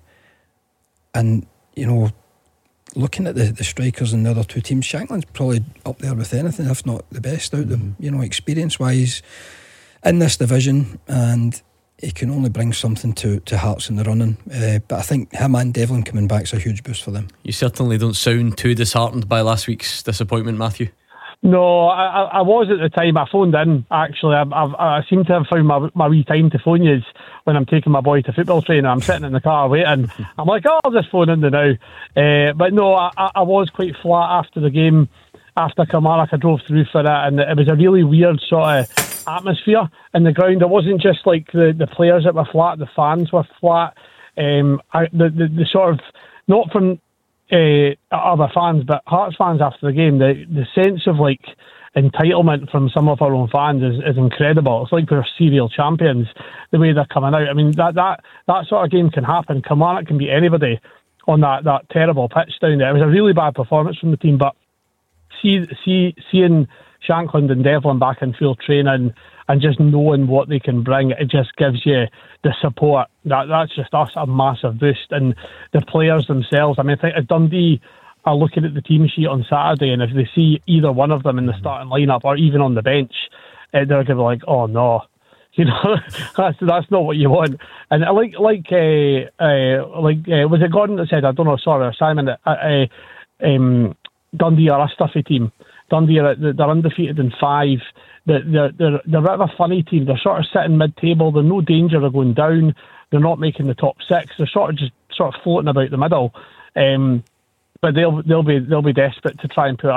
and, you know, looking at the, the strikers and the other two teams, Shankland's probably up there with anything, if not the best out of them, you know, experience wise in this division, and he can only bring something to, to Hearts in the running. Uh, but I think him and Devlin coming back is a huge boost for them. You certainly don't sound too disheartened by last week's disappointment, Matthew. No, I, I was at the time. I phoned in, actually. I, I've, I seem to have found my, my wee time to phone you when I'm taking my boy to football training. I'm sitting in the car waiting. I'm like, oh, I'll just phone in the now. Uh, but no, I, I was quite flat after the game. After Kilmarnock, I drove through for it, and it was a really weird sort of atmosphere in the ground. It wasn't just like the, the players that were flat, the fans were flat. Um, I, the, the, the sort of, not from Uh, other fans, but Hearts fans after the game, the the sense of like entitlement from some of our own fans is, is incredible. It's like we're serial champions, the way they're coming out. I mean, that that, that sort of game can happen. Kilmarnock can beat anybody on that, that terrible pitch down there. It was a really bad performance from the team, but see, see seeing Shankland and Devlin back in full training and just knowing what they can bring, it just gives you the support. That That's just us a massive boost. And the players themselves, I mean, I think if Dundee are looking at the team sheet on Saturday, and if they see either one of them in the starting lineup or even on the bench, uh, they're going to be like, oh no, you know, that's that's not what you want. And like like uh, uh, like uh, was it Gordon that said, I don't know, sorry, or Simon, that uh, uh, um, Dundee are a stuffy team. Dundee are they're undefeated in five. They're, they're, they're, they're a bit of a funny team. They're sort of sitting mid-table. They're no danger of going down. They're not making the top six. They're sort of just sort of floating about the middle. Um, but they'll they'll be they'll be desperate to try and put a,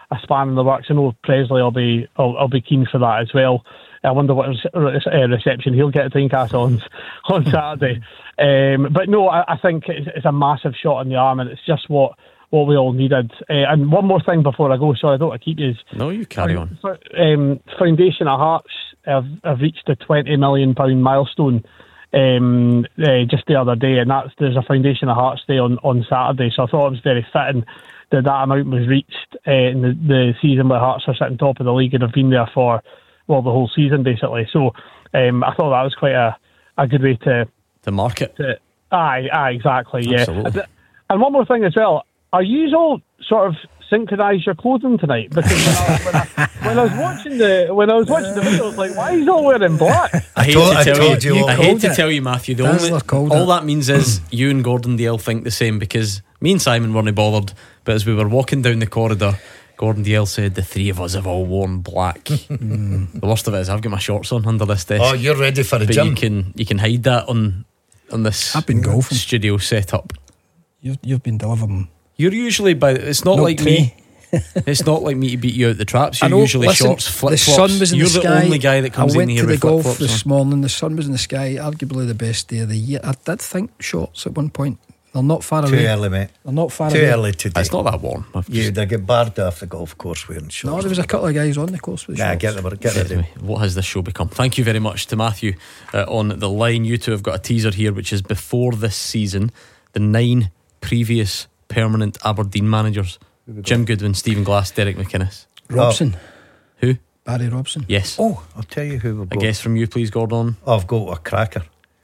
a span in the works. I know Presley will be will, will be keen for that as well. I wonder what re- uh, reception he'll get at Tynecastle on on Saturday. Um, but no, I, I think it's, it's a massive shot in the arm, and it's just what. what we all needed. Uh, and one more thing before I go, sorry, I don't want to keep you. No, you carry on. For, um, Foundation of Hearts have, have reached the twenty million pounds milestone um, uh, just the other day, and that's there's a Foundation of Hearts Day on, on Saturday, so I thought it was very fitting that that amount was reached uh, in the, the season where Hearts are sitting top of the league and have been there for, well, the whole season basically. So um, I thought that was quite a, a good way to... To market. To, aye, aye, exactly, yeah. Absolutely. And one more thing as well, are you all sort of synchronised your clothing tonight? Because when I, when, I, when I was watching the when I was watching the video, I was like, why is he all wearing black? I hate told- I to tell told you, you I all. hate to Called tell you, Matthew. The Dazzler only called all it. that means is you and Gordon Dale think the same, because me and Simon weren't bothered. But as we were walking down the corridor, Gordon Dale said the three of us have all worn black. mm. The worst of it is I've got my shorts on under this desk. Oh, you're ready for the but gym. you can you can hide that on on this I've been golfing. studio setup. You've, you've been delivering. You're usually by. It's not No like tea. me. It's not like me to beat you out the traps. I You're know, usually listen, shorts, flip the flops. sun was in You're the the, sky. only guy that comes I went in here to the with golf flip flops this morning. The sun was in the sky. Arguably the best day of the year. I did think shorts at one point. They're not far Too away. early, mate. They're not far Too away. early today. It's not that warm. I've You just- they get barred off the golf course wearing shorts. No, there was a couple of guys on the course with Nah, shorts. get them. Get them. Anyway, what has this show become? Thank you very much to Matthew uh, on the line. You two have got a teaser here, which is before this season, the nine previous permanent Aberdeen managers: Jim Goodwin, Stephen Glass, Derek McInnes. Robson. Who? Barry Robson. Yes. Oh, I'll tell you who we've A got. guess from you, please, Gordon. Oh, I've got a cracker.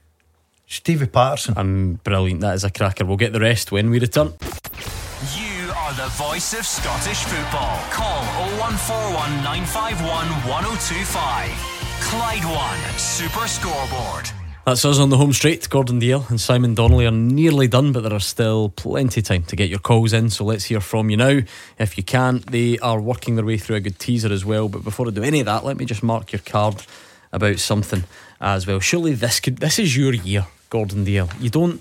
Stevie Patterson. I'm brilliant. That is a cracker. We'll get the rest when we return. You are the voice of Scottish football. Call oh one four one, nine five one, one oh two five. Clyde One Super Scoreboard. That's us on the home straight. Gordon Dale and Simon Donnelly are nearly done, but there are still plenty of time to get your calls in, so let's hear from you now. If you can, they are working their way through a good teaser as well. But before I do any of that, let me just mark your card about something as well. Surely this could this is your year, Gordon Dale. You don't,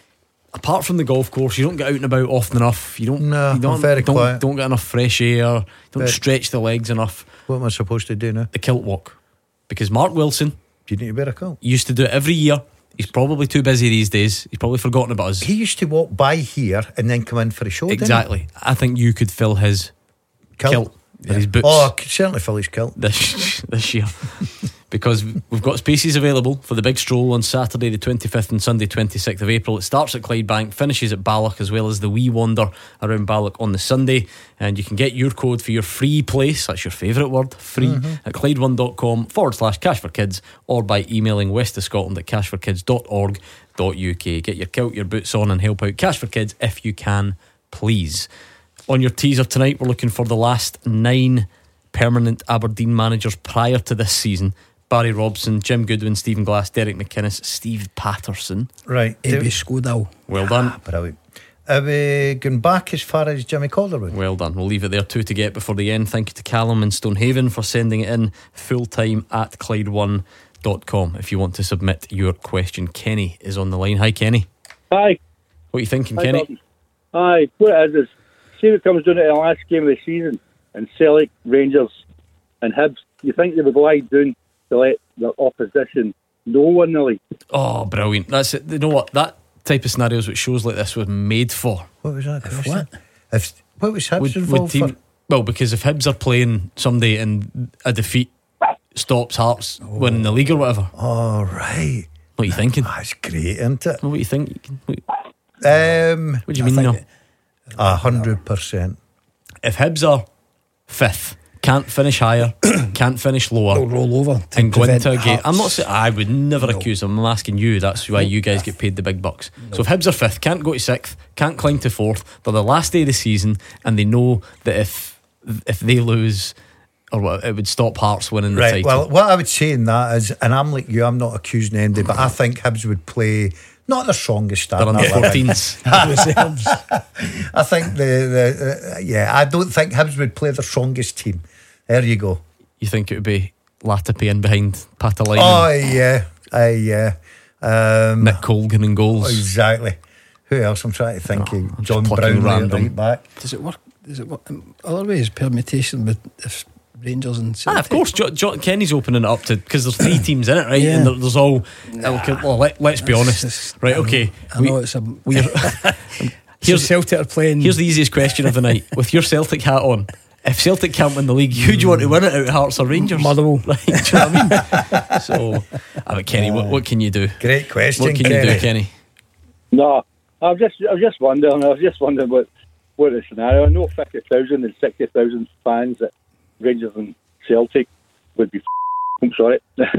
apart from the golf course, you don't get out and about often enough. You don't, No, you don't, I'm very don't, quiet. don't get enough fresh air. Don't Very- stretch the legs enough. What am I supposed to do now? The kilt walk, because Mark Wilson Do you need to wear a coat? used to do it every year. He's probably too busy these days. He's probably forgotten about us. He used to walk by here and then come in for a show. didn't he? Exactly. I think you could fill his Kilt. kilt, with his boots Oh, I could certainly fill his kilt. this this year, because we've got spaces available for the big stroll on Saturday the twenty-fifth and Sunday twenty-sixth of April. It starts at Clydebank, finishes at Balloch, as well as the wee wander around Balloch on the Sunday. And you can get your code for your free place, that's your favourite word, free, Mm-hmm. at clyde one dot com forward slash cash for kids, or by emailing west of scotland at cash for kids dot org dot uk. Get your kilt, your boots on, and help out Cash for Kids if you can, please. On your teaser tonight, we're looking for the last nine permanent Aberdeen managers prior to this season: Barry Robson, Jim Goodwin, Stephen Glass, Derek McInnes, Steve Patterson. Right. Abby Skodal. Well done. Brilliant. Have we gone back as far as Jimmy Calderwood? Well done. We'll leave it there. Two to get before the end. Thank you to Callum and Stonehaven for sending it in full time at clyde one dot com if you want to submit your question. Kenny is on the line. Hi, Kenny. Hi. What are you thinking, Hi, Kenny? Gordon. Aye, what it is is, see what comes down to the last game of the season, and Celtic, Rangers and Hibs, you think they would lie down to let the opposition no one the league? Oh, brilliant. That's it. You know what? That type of scenario is what shows like this was made for. What was that? If what? If, what was Hibs Would- would involved team- for? Well, because if Hibs are playing someday and a defeat stops Hearts winning the league or whatever. Oh, right. What are you thinking? That's great, isn't it? What do you think? What, Um, what do you I mean, think no? A hundred percent. If Hibs are fifth, can't finish higher, can't finish lower, They'll roll over to and go prevent into a game. Hearts. I'm not saying I would never accuse them. I'm asking you. That's why you guys get paid the big bucks. So if Hibs are fifth, can't go to sixth, can't climb to fourth, they're the last day of the season, and they know that if if they lose, or what, it would stop Hearts winning the Right. title. Well, what I would say in that is, and I'm like you, I'm not accusing anybody, but I think Hibs would play not the strongest start. They're under fourteens. I think the, the uh, yeah, I don't think Hibs would play the strongest team. There you go. You think it would be Latapi in behind Patalainen, Oh yeah, uh, yeah. Um, Nick Colgan in goals? exactly. Who else? I'm trying to think. Oh, of John Brown random. right back. Does it work? Does it work in other ways? Permutation with if Rangers and Ah, of course, John, John Kenny's opening it up to because there's three teams in it, right? Yeah. And there, there's all. Nah. Well, let, let's be honest, just, right? I know, Okay, I know it's a we're here's Celtic are playing. Here's the easiest question of the night. With your Celtic hat on, if Celtic can't win the league, who do you want to win it out of Hearts or Rangers? Motherwell. Right, do you know what I mean? So, I mean, Kenny, what, what can you do? Great question. What can Kenny. you do, Kenny? No, I was just, I was just wondering. I was just wondering what, what the scenario. I know fifty thousand and sixty thousand fans at Rangers and Celtic would be. F- I'm sorry.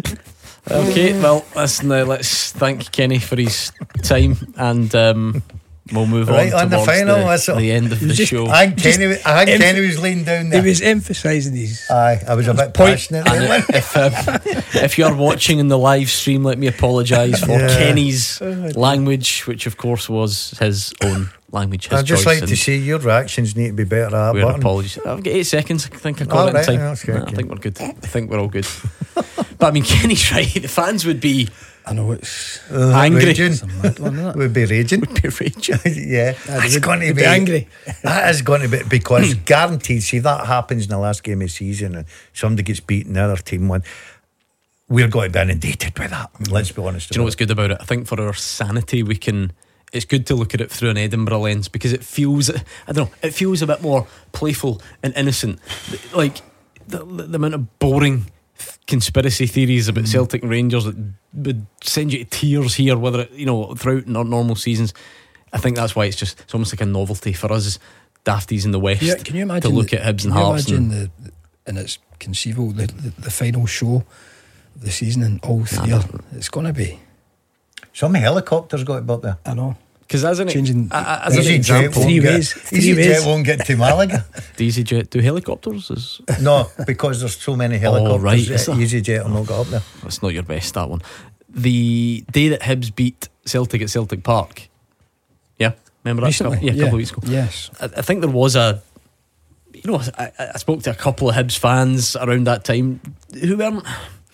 Okay, well, listen, uh, let's thank Kenny for his time, and um, we'll move Right on on the towards final, the, that's all. the end of the Just- show. I think Kenny, I think Emph- Kenny was laying down He there. was emphasising these. Aye, I was a bit point- passionate. And there. if, um, if you're watching in the live stream, let me apologise for Yeah. Kenny's language, which of course was his own language, his I'd just choice, like to and see your reactions need to be better at that we're button. apologies. I've got eight seconds. I think I got All it in right, time. that's good, Nah, I okay. think we're good. I think we're all good. But I mean, Kenny's right. The fans would be I know it's Uh, angry. raging. it's a mad one, isn't it? Would be raging. Would be raging. Yeah, Aye, that's they'd- going to they'd be, be angry. That is going to be because guaranteed. See, that happens in the last game of the season, and somebody gets beaten, the other team won. We're going to be inundated with that. Let's be honest. Do you know about what's good about it? I think for our sanity, we can. It's good to look at it through an Edinburgh lens because it feels. I don't know. It feels a bit more playful and innocent. Like the, the amount of boring conspiracy theories about Celtic and Rangers that would send you to tears here, whether it, you know, throughout our normal seasons. I think that's why it's just it's almost like a novelty for us dafties in the West. Yeah, can you imagine to look the, at Hibs and can you Hearts? imagine And, the, and it's conceivable the, the, the final show of the season and all three Nah, are, it's going to be. Some helicopters got up there. I know. because as an Changing as an EasyJet example, won't Three get- ways, three EasyJet ways. won't get to Malaga. EasyJet do helicopters? Is No, because there's so many helicopters. right, that is there? EasyJet will not get up there. That's not your best, that one. The day that Hibs beat Celtic at Celtic Park, yeah, remember that? Recently, couple, yeah, a yeah. couple of weeks ago. Yes. I, I think there was a, you know, I, I spoke to a couple of Hibs fans around that time who weren't,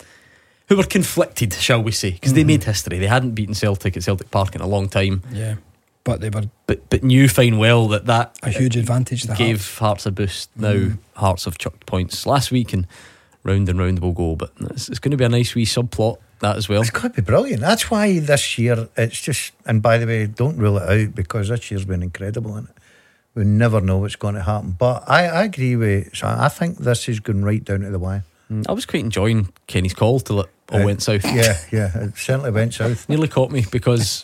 who were conflicted, shall we say, because they made history. They hadn't beaten Celtic at Celtic Park in a long time, Yeah. But they were but but knew fine well that that a huge advantage. to gave have. Hearts a boost. Now Hearts have chucked points last week, and round and round we'll go. But it's, it's going to be a nice wee subplot, that as well. It's going to be brilliant. That's why this year it's just. And by the way, don't rule it out because this year's been incredible, isn't it? We never know what's going to happen. But I, I agree with. So I think this is going right down to the wire. I was quite enjoying Kenny's call till it all Uh, went south. Yeah, yeah, it certainly went south. Nearly caught me because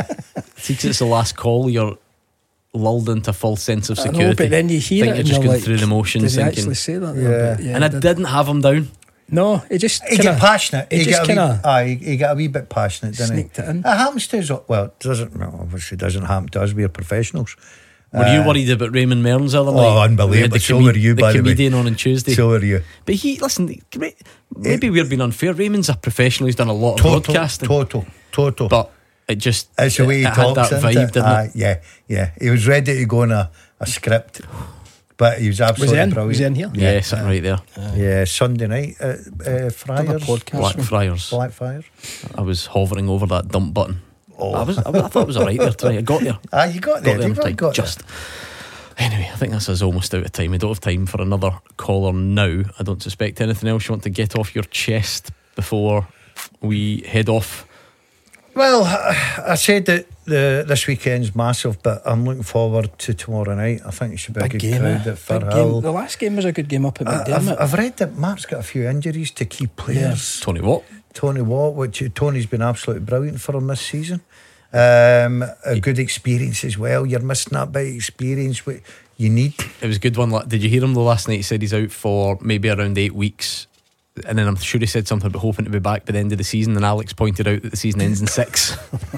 see, 'cause it's the last call, you're lulled into a false sense of I security. know, but then you hear think it you're and just you're going like, through the motions, does he thinking. actually say that? Yeah. But and I did- didn't have him down. No, it just He kinda, get passionate. He, He just get a kind wee, of aye, he, he got a wee bit passionate, didn't he? sneaked it in. It happens to us. Well, it doesn't. Well, obviously, doesn't happen to us. We're professionals. Were you Uh, worried about Raymond Mearns the other night? Oh, We had unbelievable. the, So comed- were you, the by the way. comedian on on Tuesday. So are you? But he, listen, maybe we're being unfair. Raymond's a professional. He's done a lot of Total, broadcasting. total, total. But it just It's the way he it, it talks, had that isn't vibe, it? didn't Aye, it? yeah, yeah. He was ready to go on a, a script, but he was Was absolutely he in? brilliant. Was he in here? Yeah, sitting right there. Yeah, Sunday night at uh, Friars, podcast. Blackfriars. Blackfriars. I was hovering over that dump button. Oh. I was. I, I thought it was all right there tonight. I got there. Ah, you got there. Got there you in time. got there. Just. Anyway, I think this is almost out of time. We don't have time for another caller now. I don't suspect anything else you want to get off your chest before we head off. Well, I said that the this weekend's massive, but I'm looking forward to tomorrow night. I think it should be a Big good game, crowd eh? at Big Firhill. game. The last game was a good game up at I- I've, McDermott. I've read that Mark's got a few injuries to key players. Tony Watt. Tony Watt, which Tony's been absolutely brilliant for him this season. Um, a good experience as well. You're missing that bit of experience. What you need. It was a good one. Did you hear him the last night? He said he's out for maybe around eight weeks. And then I'm sure he said something about hoping to be back by the end of the season. And Alex pointed out that the season ends in six.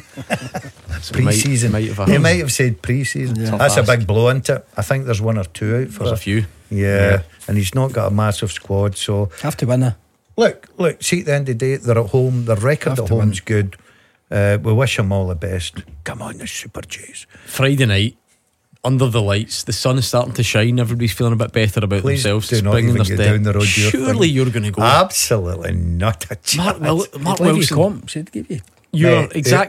So he might- Pre-season. He might have, He a, might have said pre-season. Tough That's a ask. big blow, isn't it? I think there's one or two out for There's a it. few. Yeah. Yeah. And he's not got a massive squad. So Have to win. eh? look, look. See, at the end of the day, they're at home. The record Have at to home's good. Uh, we wish them all the best. Come on, the Super Jays. Friday night, under the lights, the sun is starting to shine. Everybody's feeling a bit better about Please themselves. do not Springing even their get step. down the road you're Surely thinking. you're going to go. Absolutely not a chance. Mark, Wil- Mark They'd give you Wilson. comps. They'd give you. You're Mate, exactly.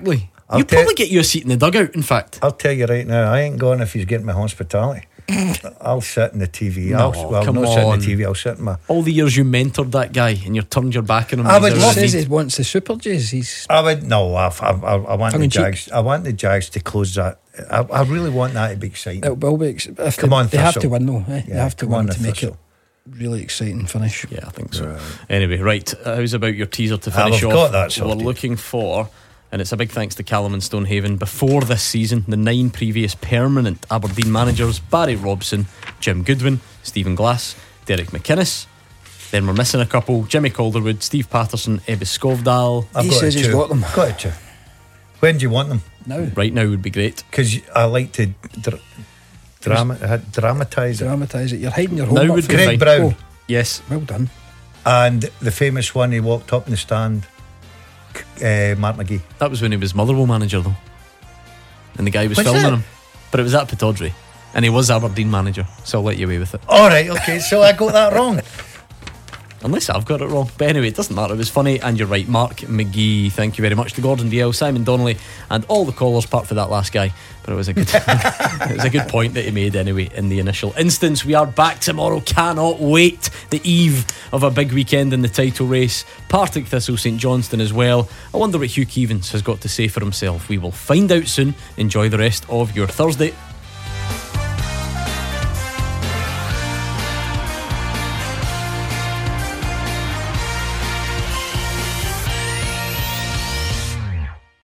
I'll you probably get you a seat in the dugout, in fact. I'll tell you right now, I ain't going if he's getting my hospitality. I'll sit in the T V. No, I'll, well, come not sit in on. the T V, I'll sit in my. All the years you mentored that guy and you turned your back on him. I would love Says he wants the Super Jays. He's I would no. I, I, I, I want Tongue the in cheek. Jags. I want the Jags to close that. I, I really want that to be exciting. It will be. Ex- if Come they, on, they have Thistle. to win though. Eh? Yeah, they have to come on, win to the make Thistle. it really exciting finish. Yeah, I think so. Anyway, right. How's about your teaser to Ah, finish we've off? got that sorted. We're looking for, and it's a big thanks to Callum and Stonehaven. Before this season, the nine previous permanent Aberdeen managers: Barry Robson, Jim Goodwin, Stephen Glass, Derek McInnes. Then we're missing a couple: Jimmy Calderwood, Steve Patterson, Ebbs Skovdal. I've He got says it he's too. got them. Got it too. When do you want them? Now, Right now would be great. Because I like to dr- drama, uh, dramatise it. dramatise it. You're hiding your Now home. would be Greg fine. Brown. Oh, Yes. well done. And the famous one, he walked up in the stand, uh, Mark McGee. That was when he was Motherwell manager, though, and the guy was, Was filming it? him. But it was at Pittodrie, and he was Aberdeen manager. So I'll let you away with it. All right, okay, so I got that wrong. Unless I've got it wrong. But anyway, it doesn't matter. It was funny, and you're right. Mark McGee, thank you very much to Gordon D L, Simon Donnelly, and all the callers, apart for that last guy. But it was a good it was a good point that he made anyway in the initial instance. We are back tomorrow. Cannot wait. The eve of a big weekend in the title race. Partick Thistle, St Johnstone as well. I wonder what Hugh Keevins has got to say for himself. We will find out soon. Enjoy the rest of your Thursday.